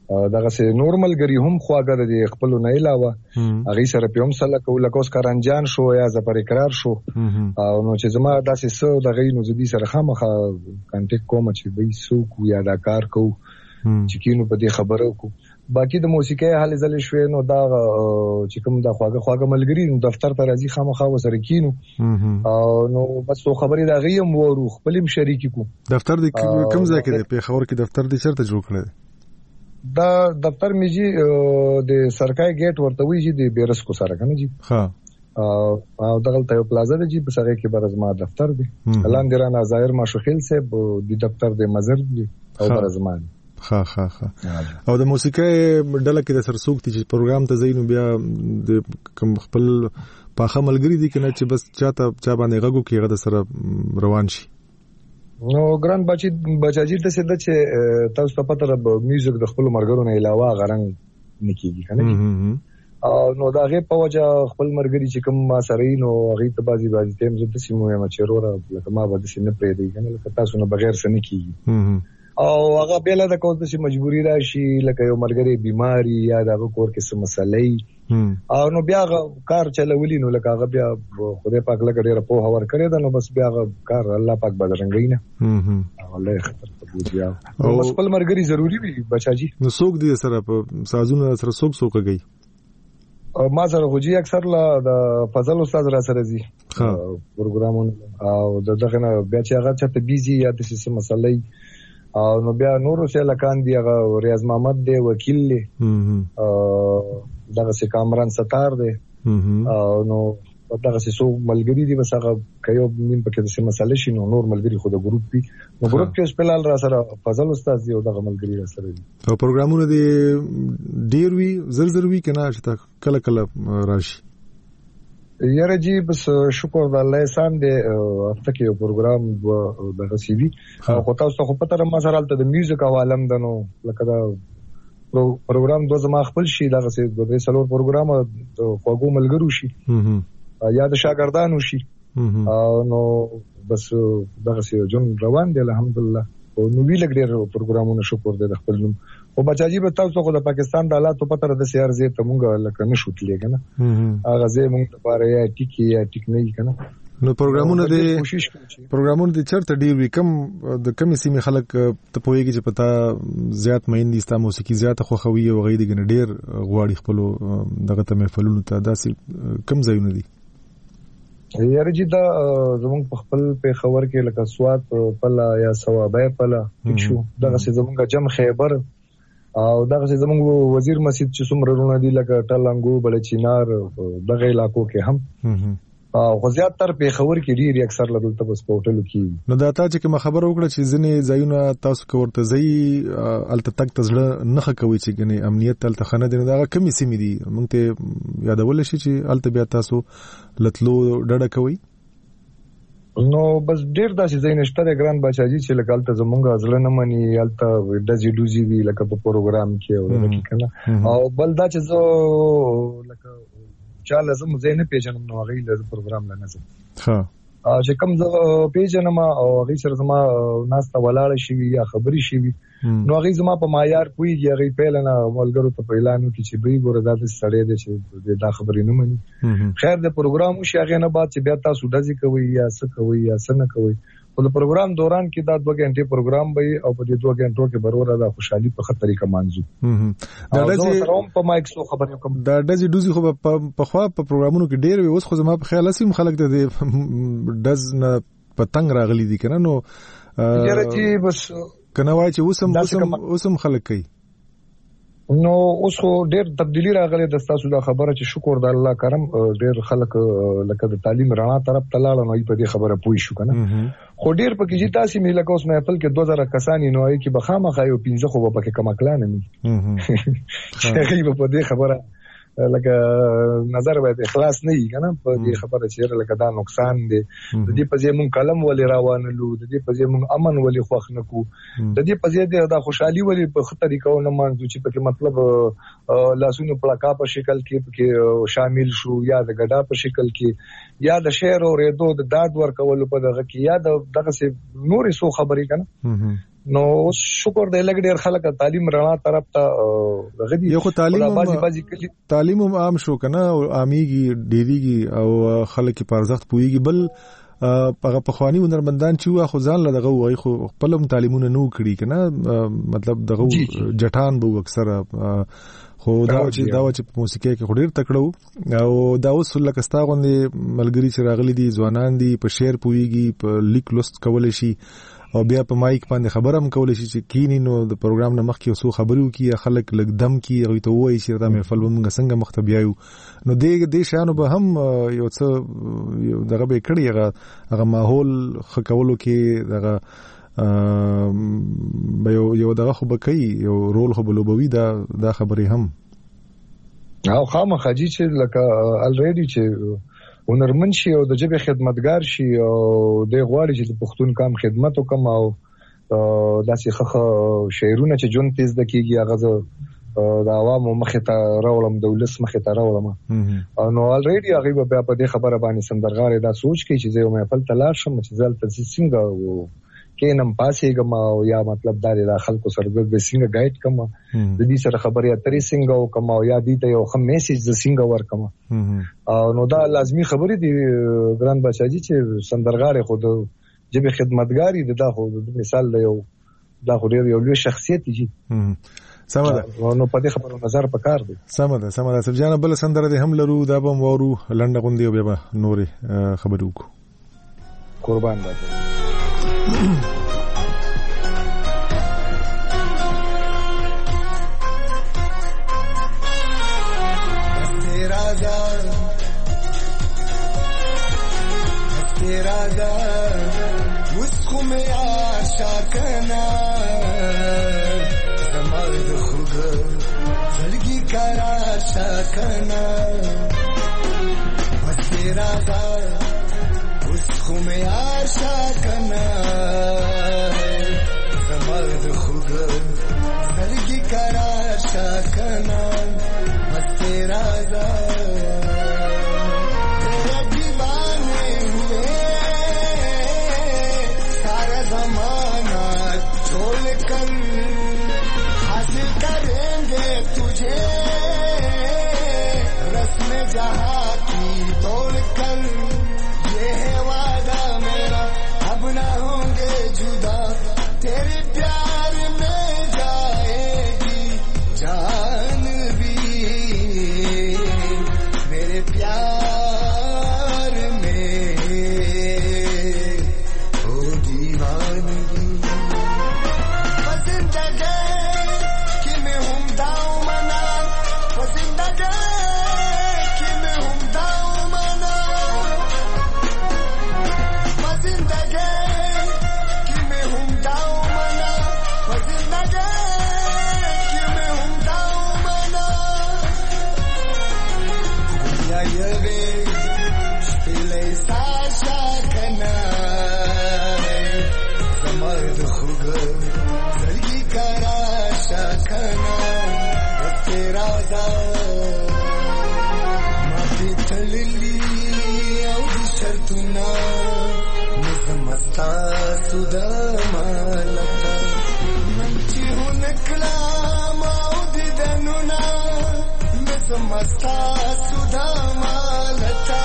دغه سه نورمال غری هم خواګه د خپل نه علاوه هغه سره په هم سره کول کوس کارنجان شو یا زپر اقرار شو او نو چې زما داسې سو د غي نو زدي سره خامخه کانټیکټ کوم چې به سو کو یا دا کار کو چې کینو په دې خبرو کو باقي د موسیقي حال زل شوي نو دا چې کوم د خواګه ملګری نو دفتر ته راځي خامخه وسره کینو او نو بس سو خبرې دا غي هم ورو خپل شریک کو دفتر د کوم ځای کې په خبر کې دفتر د چیرته جوړ کړل دا دفتر میجی د سرکای ګیټ ورته ویجی د بیرس کو سره کنه جی ها او دغه ته پلازا د جی په سره کې برزما دفتر دی لاندې را نظایر ماشوخیل سے د دفتر د مزر دی او برزما ها او د موسیقي ډله کې د سرسوک چې پروګرام ته زینو بیا د کوم خپل پاخه ملګری دي کنه چې بس چا باندې غږو کې غد سره روان شي نو ګران بچاجي ته سده چې تاسو ته پته د میوزیک د خپل مرګرو نه علاوه غرنګ نکېږي کنه نو دا غي په وجه خپل مرګري چې کوم ما سره نو غي ته بازي تیم زه د سیمو یم چې رورا لکه ما به د سینې پرې دی کنه لکه تاسو نه بغیر څه نکېږي او هغه بیل د کوم څه مجبوری راشي لکه یو مرګري بیماری یا د کور کې څه مسلې او نو بیا کار چلولي نو لکه هغه بیا خدای پاک لکه ډیره په هور کړی دا نو بس بیا کار الله پاک بدرنګي نه والله خطر په بیا او بس خپل مرګري ضروری وي بچاجي نو څوک دي سره په سازونه سره څوک گئی ما سره خوجي اکثر لا د فضل استاد را سره زی پروګرامونه او دغه نه بیا چې هغه چته بيزي یا د څه مسلې او نو بیا نورو څه لکان دی هغه ریاض محمد دی وکیل دی دغه سي کامران ستار دی او نو دغه سي سو ملګری دی بس هغه کيو نیم پکې د څه مسلې شي نو نور ملګری خو د ګروپ وي نو ګروپ کې سپیلال را سره فضل استاد دی او دغه ملګری را سره دی او پروګرامونه دی ډیر وی زر وی کنه چې کله راشي یاره جی بس شکر د الله احسان دی هفته کې یو پروګرام دغه سی وی خو تاسو خو پته ما سره د میوزیک عالم دنو لکه دا پروګرام دوه زما خپل شي دغه سي د سلور پروګرام خواګو ملګرو شي یا د شاګردانو شي نو بس دغه سي جون روان دی الحمدلله نو وی لګ ډیر پروګرامونه شکر دی د خپل نوم او بچاجي به تاسو خو د پاکستان د حالاتو پته را د سیار زی ته مونږ لکه نشو تللی کنه هغه زی مونږ لپاره یا ټیکی یا ټیک نه کنه نو پروګرامونه د چرته ډیر وی کم د کمی سیمه خلک ته پويږي چې پتا زیات مین دي ستا موسیقي زیات خوخوي او غي دي ډیر غواړي خپل دغه ته محفلونو ته داسې کم ځایونه دي یاره جی دا زمونږ په خپل په خبر کې لکه سوات پلا یا ثوابه پلا شو دغه زمونږ جم خیبر او دغه زمونږ وزیر مسجد چې څومره رونه دي لکه ټلنګو بلچینار دغه علاقو کې هم او زیات تر په خبر کې ډیر اکثر لدلته بس پورټل کې نو دا تا چې کوم خبر وکړه چې ځنې ځایونه تاسو کوورته ځای الته تک تزړه نه کوي چې ګنې امنیت تل تخنه دي دا کمی سیمې دي مونږ ته یادول شي چې الته بیا تاسو لتلو ډډه کوي نو بس ډیر داسې ځای نشته ګران بچاجي چې لکه الته زمونږ ځل نه مني الته دزي دوزي وی لکه په پروګرام کې او لکه کنه او بل دا چې زه لکه چاله زم زه نه پیژنم نو غي له پروګرام لنه ها چې کوم زه پیژنم او غي سره زما ناسته ولاړ شي یا خبري شي نو غي زما په معیار کوي غي پیلنه ملګرو ته اعلان کی چې به ګوره د سړې د چې دا خبرې نه مني خیر د پروګرام شي هغه نه بعد چې بیا تاسو دځي کوي یا څه کوي یا څه نه کوي په پروګرام دوران کې دا 2 غنټې پروګرام وي او په دې 2 غنټو کې برور دا خوشحالي په خطرې کا منځو دا دځي سره په مایک سو خبرې کوم دا دځي دوزي خو په خوا په پروګرامونو کې ډېر وي اوس خو زما په خیال اسیم خلک د دز نه پتنګ راغلي دي کنه نو یاره چې بس کنه وای چې اوسم خلک کوي نو اوس خو ډېر تبدیلی راغله د تاسو دا خبره چې شکر د الله کرم ډېر خلک لکه د تعلیم رڼا طرف ته لاړ نو په دې خبره پوي شو کنه خو ډېر پکې چې تاسو مې لکه اوس محفل کې 2000 کسانی نو کې بخامه خایو 15 خو پکې کم کلان نه هغه په دې خبره لکه نظر باید اخلاص نه وي کنه په دې خبره چې لکه دا نقصان دی د دې په ځای مون قلم ولې روانلو د دې په ځای مون امن ولې خوښ نکو د دې په ځای د خوشحالي ولې په خطر طریقو نه مانځو چې په مطلب لاسونو پلاکا په شکل کې شامل شو یا د غډا په شکل کې یا د شعر او ریدو د داد ور کول په دغه کې یا دغه سه نورې سو خبرې کنه نو شکر دې لګ ډیر خلک تعلیم رڼا طرف ته غدي یو خو تعلیم هم عام شو کنه او عاميږي ډیریږي او خلک په ارزښت پويږي بل هغه پخوانی هنرمندان چې خو ځان له دغه وای خو خپل تعلیمونه نو کړی کنه مطلب دغه جټان بو اکثر خو دا چې په موسیقي کې ډېر تکړه او دا اوس لکه ستا غوندې ملګری چې راغلي دي ځوانان دي په شعر پوهیږي په لیک لوست کولی شي او بیا په مایک باندې خبره هم کولی شي چې کینی نو د پروګرام نه مخکې اوسو خبرو کې خلک لږ دم کې هغوی ته ووایي چې دا محفل به موږ څنګه مخ ته بیایو نو دې شیانو به هم یو څه دغه به یې کړي هغه ماحول ښه کولو کې دغه یو دغه خو به کوي یو رول خو به لوبوي دا خبرې هم او خامخا جي چې لکه الریډي چې هنرمند شي او د ژبې خدمتګار شي او د غواړي چې د پښتون کام خدمت وکم او داسې خخه شعرونه چې جون تیز د کیږي هغه د عوامو مخې ته راولم د ولس مخې ته راولم نو الریډي هغه بیا په دې خبره باندې سندرغاړي دا سوچ کوي چې زه محفل تلار شم چې ځل ته څنګه کینم پاسې کوم او یا مطلب دا د خلکو سره د څنګه گایډ کوم د دې سره خبرې اترې څنګه کوم او یا دې ته یو خم میسج د څنګه ورکم او نو دا لازمی خبرې دي ګران بچاجي چې سندرغاړي خود جبه خدمتګاری دا خو مثال دی دا خو ډیر یو لوی شخصیت دی سمه ده نو په دې خبرو نظر پکار دی سمه ده سبجانه بل سندره دې هم لرو دا به وورو لنډه غوندي او بیا نورې خبرو کو قربان باندې राजा उसको में आशा करना समर्द खुद जलगी कर आशा करना राजा उसको में आशा करना समर्द खुद जलगी कर आशा करना राजा जहाँ की तोड़ कर ये है वादा मेरा अब ना होंगे जुदा तेरे प्यार में जाएगी जान भी मेरे प्यार में ओ दीवानगी पसंद गए कि मैं हूँ दाऊ मना पसंद गए सुधा मालता मंची हुन कलाम उदिदनुना मिस मस्ता सुधा मालता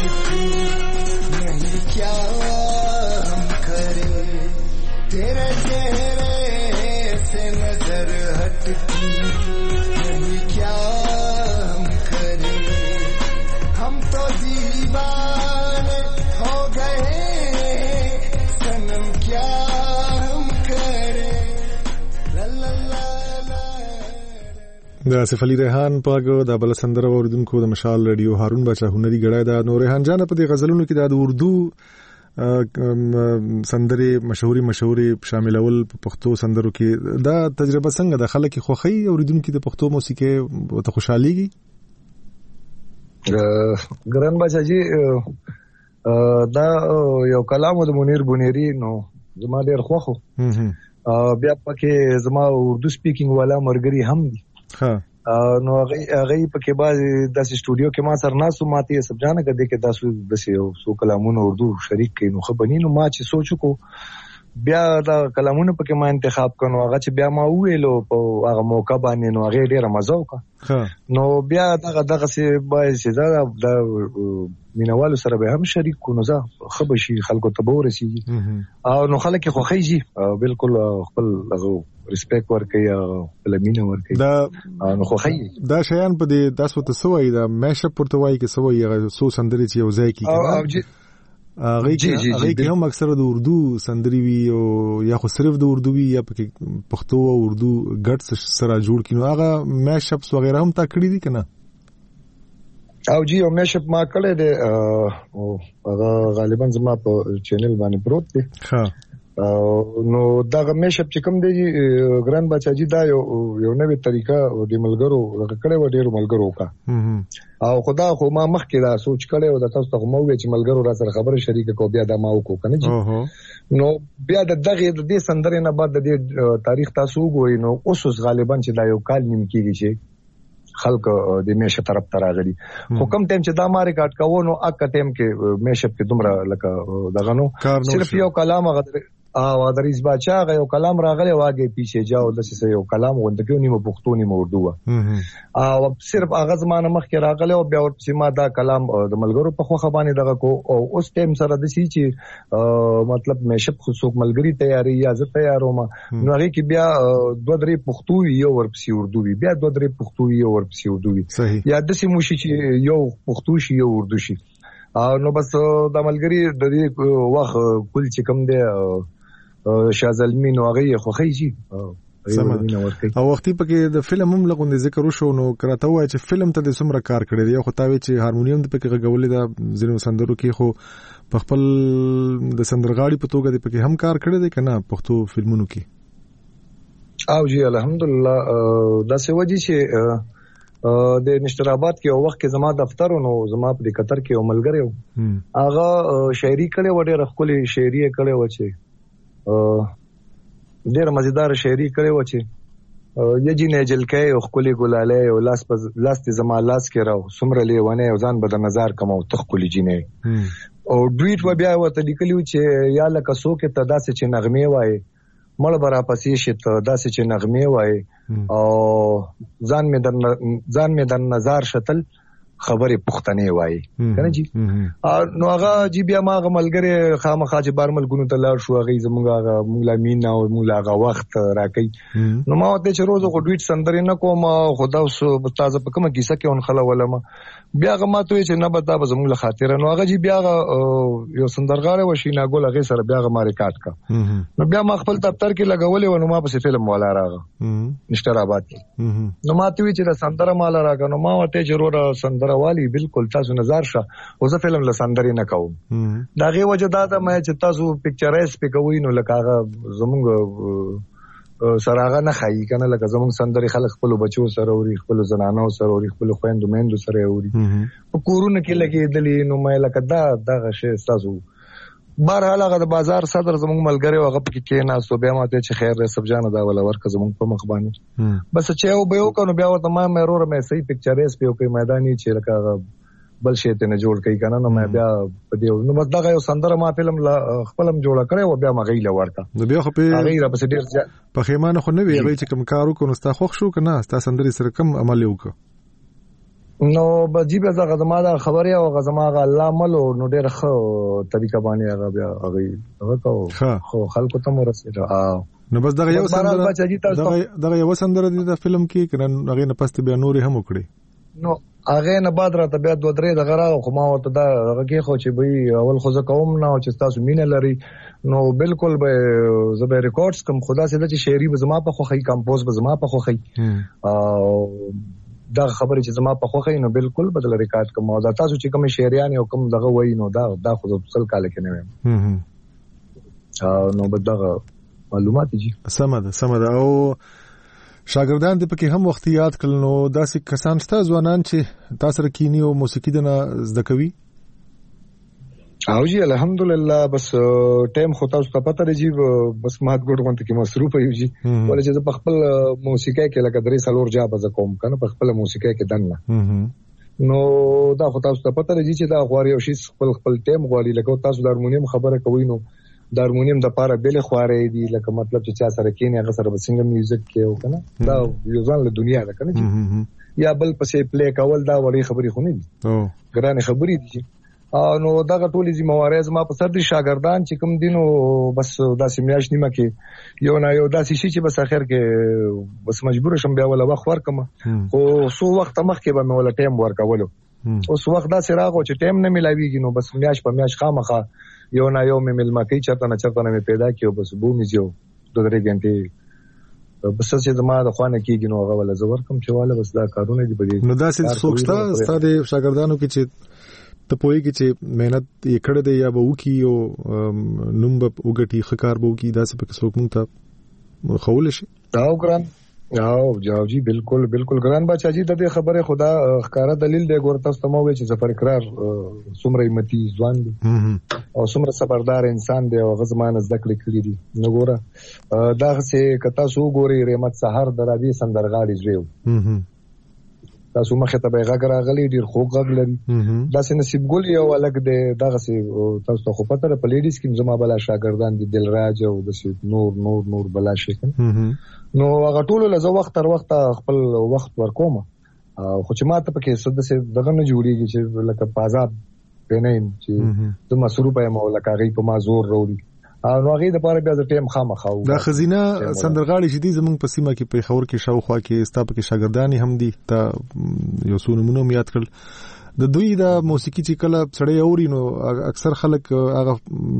हटती नहीं क्या हम करें तेरे चेहरे से नजर हटती नहीं क्या हम करें हम तो दीवाने हो गए सनम क्या हम करें ला ला ला د آصف علي ریحان پاګو د بل سندره اوریدونکو د مشال رادیو هارون بچا هنري غړای دا نو ریحان جان په دې غزلونو کې د اردو سندره مشهوري شاملول په پښتو سندرو کې دا تجربه څنګه د خلک خوخي اوریدونکو د پښتو موسیقي ته خوشحاليږي ګران بچا جی دا یو کلام د منیر بنيري نو زما ډیر خوخو بیا پکې زما اردو سپیکینګ والا مرګري هم دي نو هغه پکې باز د سټوډیو کې ما سره ناسو ماته سب جانه کده کې تاسو د سو کلامونو اردو شریک کینو خبرني نو ما چې سوچو کو بیا دا کلامونه پکې ما انتخاب کړو هغه چې بیا ما ویلو په هغه موقع باندې نو هغه ډیره مزه وکړه نو بیا دغه څه باید چې دا مینوالو سره به هم شریک کو نو زه خبر شي خلکو ته به ورسیږي او نو خلک خو خيږي بالکل خپل ریسپیکټ ورکړي او لمینه ورکړي دا نو خو خيږي دا شیان په دې تاسو ته سوې دا مېشه پورتوای کې سوې سو سندري چې یو ځای کې هغه کې هم اکثر د اردو سندري وي او یا خو صرف د اردو وي یا پکې پښتو او اردو ګډ سره جوړ کینو هغه مېشپس وغیرہ هم تا کړی دي کنه او جی او مېشپ ما کړی دی او هغه غالبا زما په چینل باندې پروت دی نو دا مېشپ چې کوم دی ګران بچا جی دا یو نوې طریقه د ملګرو کړه و ډیرو ملګرو کا او خدا خو ما مخکې دا سوچ کړي او د تاسو ته مو وی چې ملګرو را سره خبره شریک کو بیا دا ما وکړو کنه جی نو بیا د دې سندرې نه بعد د دې تاریخ تاسو وګورئ نو اوس غالبا چې دا یو کال نیم کېږي چې خلک د میشه طرف ته راغلي خو کوم ټیم چې دا ما ریکارډ کوو نو اکه ټیم کې میشه په دومره لکه دغه نو صرف یو کلام غوړ او دریز بچا یو کلام راغلی واګه پیچھے جاو د څه یو کلام غونډه کې نیمه پښتو نیمه اردو او صرف هغه زمانه مخکې راغلی او بیا ورپسې ما دا کلام د ملګرو په خو خبانه دغه کو او اوس ټیم سره د سې چې مطلب مېشپ خو څوک ملګری تیاری یا زه تیاروم نو هغه کې بیا دوه درې پښتو یو ورپسې اردو بیا دوه درې پښتو یو ورپسې اردو یا د سې موشي چې یو پښتو شي یو اردو شي نو بس د ملګری د دې وخت کل چې کم دی شازلمین او هغه خو خيږي او وختي پکې د فلم هم لغون ذکر وشو نو کراته وای چې فلم ته د څومره کار کړی دی خو تاوی چې هارمونیم د پکې غولې د زینو سندرو کې خو په خپل د سندرغاړي په توګه د پکې هم کار کړی دی کنه پښتو فلمونو کې او جی الحمدلله دا سوجي چې د نشتراباد کې یو وخت کې زما دفتر نو زما په قطر کې یو ملګری هغه شاعري کړي وړه رخلي شاعري کړي و چې ډېر مزیدار شاعري کړي و چې یجی نه جلکې او خولي ګلاله او لاس ته زما لاس کې راو سمره لیونه او ځان بد نظر کوم او تخولي جنې او ډویټ و بیا وته لیکلو چې یا لکه سو کې تداسه چې نغمه وای مړ برا پسې شت داسه چې نغمه وای او ځان می در نظر شتل خبره پښتنه وای کنه جی نو هغه جی بیا ما غملګری خامخا چې بارمل ګونو ته لاړ شو هغه زمونږه مولا مینا او مولا هغه وخت راکې نو ما ته چې روزه کو ډویټ سندرې نه کوم خدا اوس تاسو په کومه کیسه کې اون خلا ولما بیا هغه ما ته چې نه بتا به زمونږه خاطر نو هغه جی بیا یو سندرغاړی وشي نه ګول هغه سره بیا هغه ما ریکارډ کا نو بیا ما خپل دفتر کې لګولې و نو ما په فلم والا راغه نشتراباد کې نو ما ته چې دا سندره مال راغه نو ما ته ضرور سندره والی بالکل تاسو نظر شه او زه فلم لسندري نه کوم دا غي وجه دا مې چې تاسو پکچرایز پکوي نو لکه زمونږ سراغه نه خایي کنه لکه زمونږ سندري خلک خپل بچو سره او خپل زنانو سره او خپل خويندو مېندو سره او په کورونه کې لګېدلې نو مې لکه دا غشي تاسو بهرحال هغه د بازار صدر زمونږ ملګری هغه پکې کېناستو بیا ماته چې خیر رې سب جان دا ولا ورکه زمونږ په مخ باندې بس چې او به یو کنه بیا ورته ما مې رور مې صحیح پکچرز په کوي میداني چې لکه بل شي ته نه جوړ کړي کنه نو مې بیا په دې نو بس دا یو سندره ما فلم خپلم جوړ کړې او بیا ما غیله ورکه نو بیا خو په غیره بس ډیر په خیمانه خو نه وی چې کوم کارو کو نو ستا خوښ شو کنه ستا سندري سره کوم عمل وکړه نو بجیب زغه زما دا خبره او غزما غ الله ملو نو ډېر ښه طریقه باندې هغه بیا هغه خو خلکو ته ورسېده. نو بس دغه یو سندره د فلم کې کنه هغه نه پسته بیا نور هم وکړي. نو هغه نه بعد راته بیا 2-3 دغه راو خو ما ورته دا هغه کې خو چې به اول خو زه کوم نه چې تاسو مینه لري نو بالکل به زه به ریکارډز کوم خدا سره چې شاعري به زما په خوخي کمپوز به زما په خوخي دا خبره چې زما په خوخي نو بالکل بدل ریکارډ کوم او دا تاسو چې کوم شاعریان او کوم دغه وای نو دا خو ځل کال کې نه ویم نو بدغه معلومات دي. سم ده او شاګردان دې پکې هم وخت یاد کړل نو داسې کسان شته ځوانان چې تاسو رکینی او موسیقي دنه زده کوي. او جی الحمدلله بس ټیم خو تاسو ته پته لري بس مات ګډ غونډه کې مصروف یو جی ولې چې په خپل موسیقي کې لکه درې سالور جاب ز کوم کنه په خپل موسیقي کې دنه نو دا خو تاسو ته پته لري چې دا غوړی او شي خپل ټیم غوړی لکه تاسو د هارمونیم خبره کوي نو د هارمونیم د پاره بل خوارې دي لکه مطلب چې چا سره کینې هغه سره بسنګ میوزیک کې او کنه دا یو ځان له دنیا ده کنه یا بل پسې پلی کول دا وړي خبري خو نه دي ګرانه خبري دي نو دغه ټولې ذمہواری زما په سر دي شاګردان چې کوم دینو بس داسې میاش نیمه کې یو نه یو داسې شي چې بس اخر کې بس مجبور شم بیا ولا وخت ورکم خو سو وخت مخکې به مې ولا ټیم ورکولو اوس وخت داسې راغو چې ټیم نه ملاويږي نو بس میاش په میاش خامخه یو نه یو مې ملمکې چرته نه مې پیدا کیو بس بومې جو 2-3 غنټې بس چې زما د خوانه کېږي نو هغه ولا زور کم چواله بس دا کارونه دي په دې نو داسې سوچتا ستاره شاګردانو کې چې ته پوهی کې چې مهنت یې کړې دی یا به وکي او نوم به وګټي خکار به وکي داسې په څوک مونږ ته خول شي دا ګران او جی بالکل ګران بچا جی د دې خبره خدا ښکارا دلیل دی ګور تاسو ته مو وی چې ظفر اقرار څومره همتی ځوان دی او څومره صبردار انسان دی او غزمان زده کړی دي نو ګوره دا څه کتا سو ګوري رحمت سحر درابي سندرغاړي زویو تاسو مخه ته بیغه راغلی ډیر خوږ غږ لري دا سه نصیب ګل یو الګ دی دغه سه تاسو ته خو پته په لیډیز کې زما بلا شاګردان دي دلراج او د نور بلا شي نو هغه ټول له وخت تر وخت خپل وخت ورکوم خو چې ماته پکې سده سه دغه نه جوړیږي چې لکه پازاب پینین چې د مصروف یم او لکه غي په مازور وروړي نو هغه د پاره بیا د ټیم خامخاو دا خزینه سندرغاړي چې دي زمونږ په سیمه کې په خور کې شاوخوا کې ستا په کې شاګردانی هم دي ته یو څو نمونه یاد کړل د دوی د موسیقي چې کله سړی اوري نو اکثر خلک هغه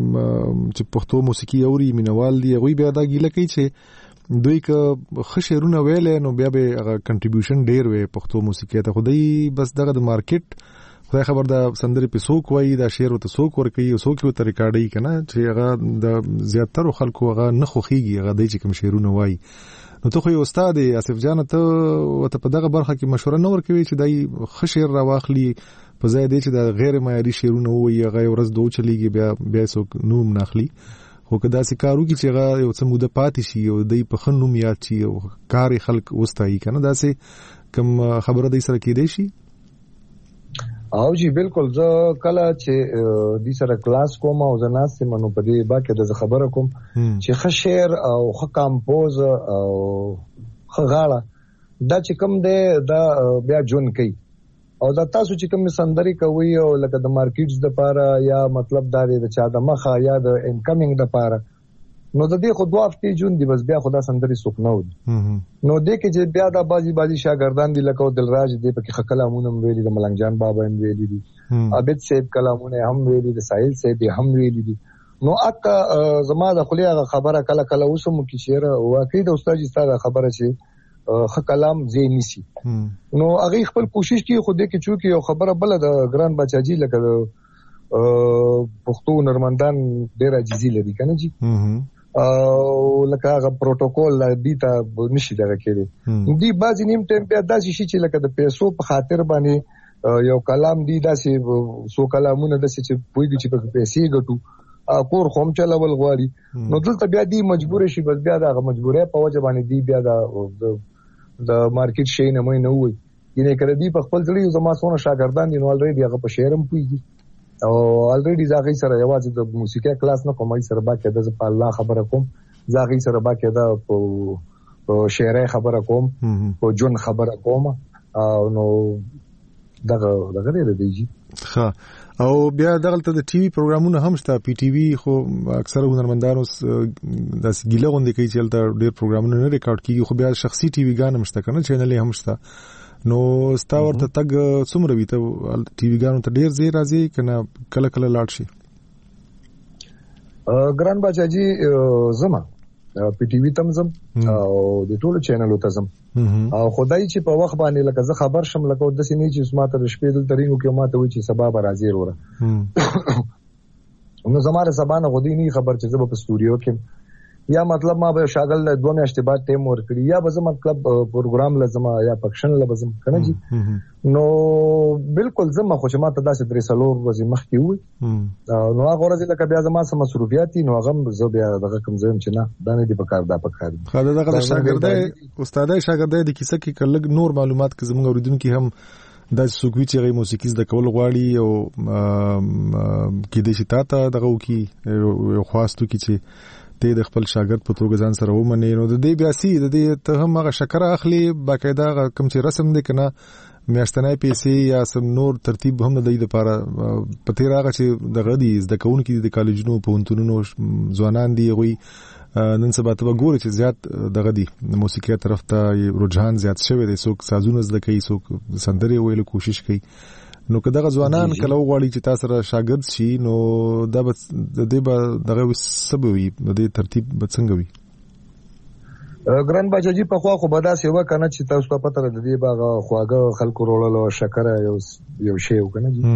چې پښتو موسیقي اوري مینوال دي هغه بیا دا ګیله کوي چې دوی که خشرونه ویلې نو بیا به هغه کنټریبیوشن ډیر وي پښتو موسیقي ته خدای بس دغه د مارکیټ خدای خبر دا سندري په سوق وای دا شعر ته سوق ور کوي او سوق یو طریقاډي کنه چې هغه د زیاتره خلکو هغه نه خوخيږي هغه د چې کوم شعرونه وای نو ته خو یو استاد اسف جان ته وته په دغه برخه کې مشوره نه ورکوي چې دای خشیر راواخلي په ځای دی چې د غیر معیاري شعرونه وای هغه ورځ دوه چلیږي بیا سوق نوم ناخلي خو کدا سې کارو کې چې هغه یو څه موده پاتې شي او دای په خنوم یاد شي او کار خلک وستایي کنه دا سه کوم خبره دای سره کې دی شي او جی بالکل زه کله چې د سره کلاس کوم او زه ناس منو په دې باکه د خبره کوم چې ښه شعر او ښه کمپوز او ښه غاړه دا چې کوم دی دا بیا جون کوي او دا تاسو چې کوم سندري کوي او لکه د مارکیټس د پاره یا مطلب دا د چا د مخه یا د انکمینګ د پاره نو د دې خو دوه هفتې جون دی بس بیا خدا سندري سوق نه ودی نو دې کې چې بیا د بازي شاګردان دي لکه دلراج دې په کې خکلامونه ویلي د ملنګ جان بابا هم ویلي دي عابد صاحب کلامونه هم ویلي د ساحل صاحب هم ویلي دي نو اکا زما د خلیه خبره کله وسم کې شعر واقعي د استاد ستاره خبره چې خ کلام زینی سي نو هغه خپل کوشش کوي خو دې کې چې یو خبره بل د ګران بچاجي لکه پښتو نرمندان ډیر عجزي لري کنه جی او لکه هغه پروتوکول دی ته نشي دغه کېږي دی بعضی نیم ټیم په داسې شي چې لکه د پیسو په خاطر باندې یو کلام دی داسې سو کلامونه داسې چې پویږي چې په پیسې ګټو کور خوم چلول غواړي نو دلته بیا دی مجبور شي بس بیا دا مجبورې په وجه باندې دی بیا د مارکیټ شي نه مې نه وي ینه کړه دی په خپل ځړي زما سونه شاګردان دي نو الریډي هغه په شعرم پویږي او الریډي زاغي سره یوازې د موسیقي کلاس نه کومای سره باکه د په الله خبره کوم زاغي سره باکه د په شعر خبره کوم په جون خبره کوم او نو دغه دی. ها او بیا دغلته د ټي وي پروګرامونه هم شته. پی ټي وي خو اکثره هنرمندانو داس ګیله غونډه کوي چې تل ډېر پروګرامونه نه ریکارډ کیږي، خو بیا شخصي ټي وي ګان هم شته کنه، چینل هم شته. نو ستا ورته تګ څومره وي؟ ته ټي وي ګانو ته ډېر ځای راځي کنه کله کله لاړ شي؟ ګران بچاجي زما پی ټي وي تم زم او د ټولو چینلو ته زم او خدای چې په وخت باندې لکه زه خبر شم لکه د سینې چې سماته د شپې دل ترینو کې ماته وی چې سبا به راځي وره نو زماره سبانه غوډی نه خبر چې زه په استودیو کې یا مطلب ما به شاګل 2 میاشتې بعد ټیم ورکړي یا به مطلب پروګرام لازم یا پکشن لازم کنه جی. نو بالکل زما خو چې ما ته داسې درې سلور ورځې مخکې وي نو هغه ورځې لکه بیا زما سم مصروفیات نو هغه زه بیا دغه کوم زم چې نه دا نه دی په کار دا په کار خاله دغه شاګردای استادای شاګردای د کیسه کې کله نور معلومات کې زموږ اوریدونکو هم د سوګوي چې غي موسیقي د کول غواړي او کې د شتاته دغه وکي خواستو کې چې د خپل شاګرد په توګه ځان سره ومني نو د دې بیاسي د دې ته هم هغه شکر اخلي باقاعده کوم چې رسم دي کنه میاشتنۍ پیسې یا سم نور ترتیب هم د دې لپاره پته راغی چې دغه دي د کونکو د کالجونو په پونتونو ځوانان دي غوي نن سبا ته وګوري چې زیات دغه دي موسیقي طرف ته رجحان زیات شوی دی، څوک سازونه زده کوي، څوک سندري ویلو کوشش کوي. نو که دغه ځوانان کله وغواړي چې تاسو سره شاګرد شي نو دا د دې به دغه سبوي د دې ترتیب به څنګه وي؟ ګران باجی په خو به دا سیوا کنه چې تاسو په پته د دې باغ خواګه خلکو وروړل او شکر یو شی وکنه جی.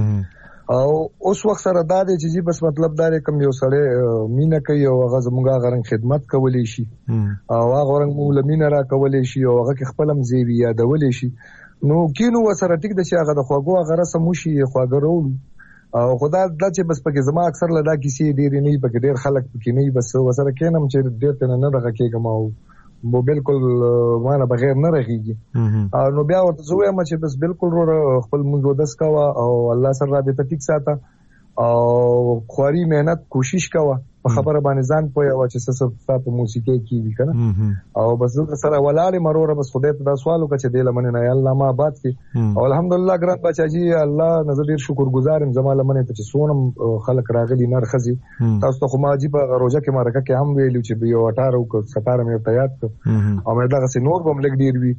او اوس وخت سره دا دی چې بس مطلب دا کم یو سره مینه کوي او هغه زموږه غرنګ خدمت کولی شي او هغه غرنګ مولمینه را کولی شي او هغه خپلم زیوی یادولی شي نو کینو وسره ټیک د چې هغه د خواګو هغه سمو شي خواګه ورو او خدا د چې بس پکې زما اکثر لدا کیسې ډېر نه پکې ډېر خلک پکې نه بس وسره کینم چې ډېر تنه نه راکېګم او مو بالکل مانه بغیر نه راغیږي نو بیا ورته زویم چې بس بالکل خپل مونږ ودس کاوه او الله سره رابطه ټیک ساته او خواري مهنت کوشش کاوه په خبره باندې ځان پوي او چې څه په موسیقي کې وی کنه او بس سره ولاله مرور بس خدای ته دا سوال وکړه چې دله مننه یا الله ما باد کې او الحمدلله ګران بچاجي الله نظر ډیر شکر گزارم زماله منه ته چې سونم خلک راغلي نرخزي تاسو ته خو ماجی په روزه کې مرکه کې هم ویلو چې یو 18 او 17 مې تیار او مې دا غسي نور بم لګ ډیر وی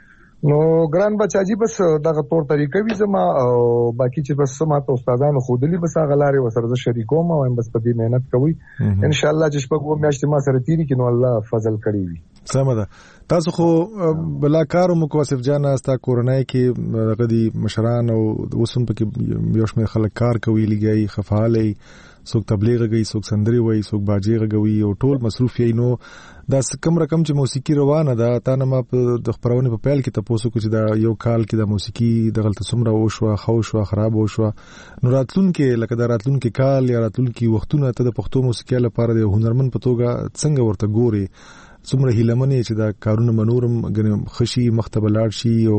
نو ګران بچاجي بس دغه تور طریقې وی زما او باقي چې بس ما ته استادانو خودلی بس غلاري وسره شریکوم او بس په دې مهنت کوي ان شاء الله چې شپږ میاشتې ما سره تیری کینو الله فضل کړی وي. سمه ده. تاسو خو بلاکار مکواسف جان استا کورونای کې غدي مشران او وسم پکې یو شمېر خلک کار کوي لګي خفاله څوک تبلیغ کوي څوک سندري وایي څوک باجی غوي او ټول مصروف یې نو دا کم رقم چې موسیقي روانه ده تا نه ما د خبرونه په پیل کې تاسو کو چې دا یو کال کې د موسیقي د غلط سمره او شو خو شو خراب او شو نو راتلون کې لکه دا راتلون کې کال یا راتلون کې وختونه ته د پښتو موسیقي لپاره د هنرمن په توګه څنګه ورته ګوري څومره هیلمنې چې دا کارونه منورم غنه خشي مختبه لاړ شي او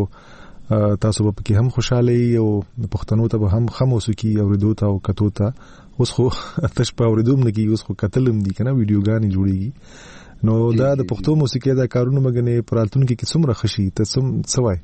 تاسو په کې هم خوشاله او پښتنو ته هم موسیقي اوریدو ته او کتو ته اوس خو تاسو په اوریدوم نه کې اوس خو کتلم دي کنه ویډیوګانې جوړيږي نو دا د پښتو موسیقي دا کارونه مګنه پرالتون کې څومره خشي ته سوای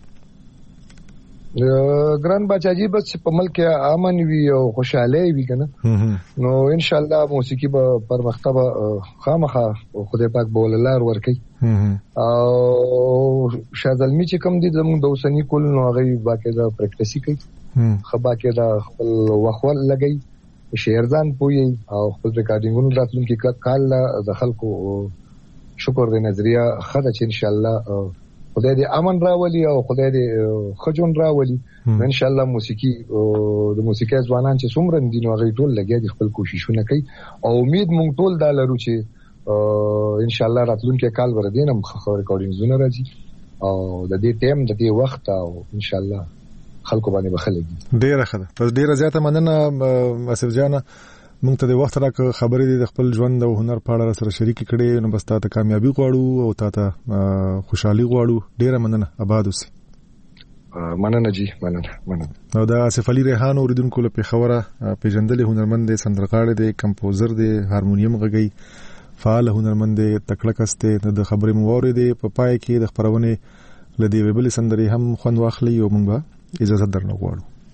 ګران بچاجي بس په ملک امن وي او خوشاله وي کنه نو ان شاء الله موسیقي به پر مختبه خامخه خدای پاک بوللار ورکي او شازلمی چې کوم دي زموږ د اوسنی کول نو هغه باقاعده پریکټیس کوي خبا کې دا خپل وخول لګي شهرزان پوي او خپل ریکارډینګونو راتلونکي کال د خلکو شکر دې نظریه خدای چې ان شاء الله خدای دې امن راولي او خدای دې خجون راولي ان شاء الله موسیقي د موسیقي ځوانان چې څومره دي نو هغه ټول لګي د خپل کوششونه کوي او امید مونږ ټول دا لرو چې ان شاء الله راتلونکي کال ور دینم خو ریکارډینګونه راځي او د دې ټیم د دې وخت او ان شاء الله خلکو باندې بخلګي ډیره ښه ده. پس ډیره زیاته مننه اسف جان مونږ ته د وخت راکړه خبرې د خپل ژوند او هنر په اړه سره شریک کړي نو بس تاسو کامیابی غواړو او تاسو خوشحالي غواړو. ډیره مننه آباد اوسئ. مننه جی مننه. نو دا اسف علي ریحان اوریدونکو له پیښوره پیژندل هنرمند دی سندرغاړی دی کمپوزر دی هارمونیم غږی فعال هنرمند دی تکړه کسته د خبرې موارد دی په پای کې د خبرونه لدی ویبل سندري هم خوند واخلي او موږ اجازه درنه غواړو.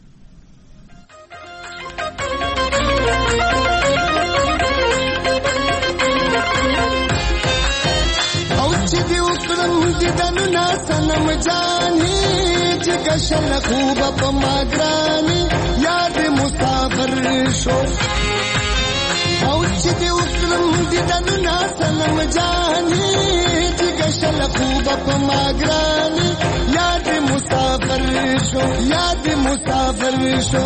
دیدنو نا سنم جانی چې کشل خوب په ماګرانی یاد مسافر شو او چې دی وکړم دیدنو نا سنم جانی چې کشل خوب په ماګرانی یاد مسافر شو یاد مسافر شو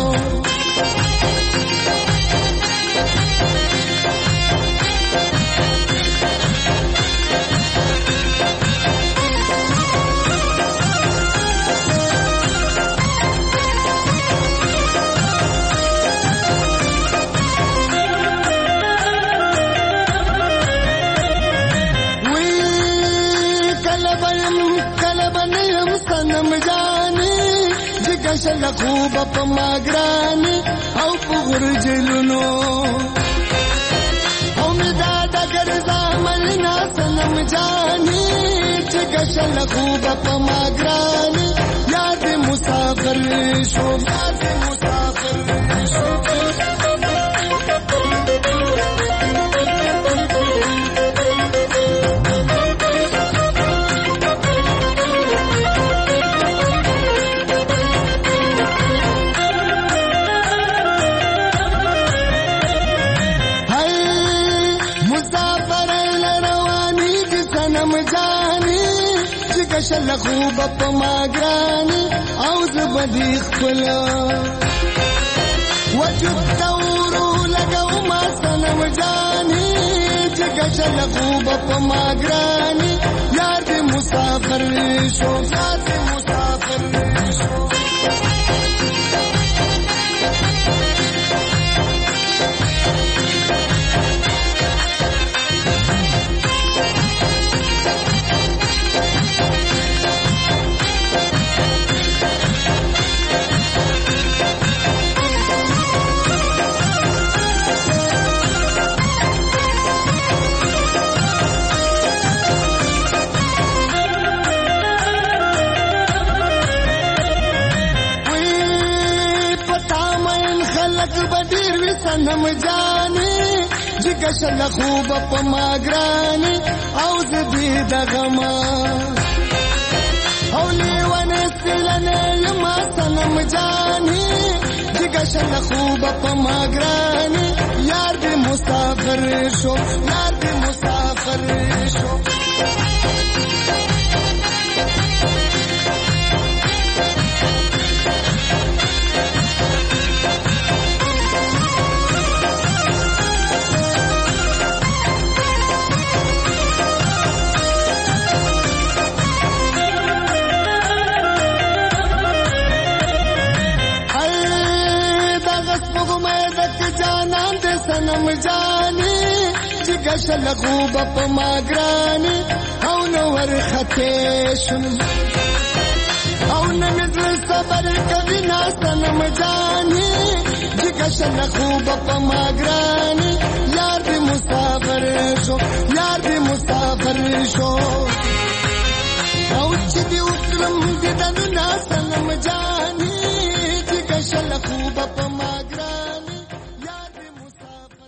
کشل خوب په ماګرانی او په غرجلونو او می دادا ګرځا ملنا سنم جانی چې کشل خوب په ماګرانی یاد مسافر شو یاد مسافر شو کشل خوب په ماګرانی او زبدی خپل وجود تورو لګاو ما سنم جانی چې کشل خوب په ماګرانی یاد مسافر شو یاد مسافر شو سنم جانی چې کشل خوب په ماګرانی او زدی دغما او لیوانه سلنه یما سنم جانی چې کشل خوب په ماګرانی یار دې مسافر شو یار دې مسافر شو سنم جانی چې کشل خوب په ماګرانی او نور ختیشم او نمدل صبر کوي نا سنم جانی چې کشل خوب په ماګرانی یار دې مسافر شو یار دې مسافر شو او چې دی وکړم دیدنو نا سنم جانی چې کشل خوب په ماګرانی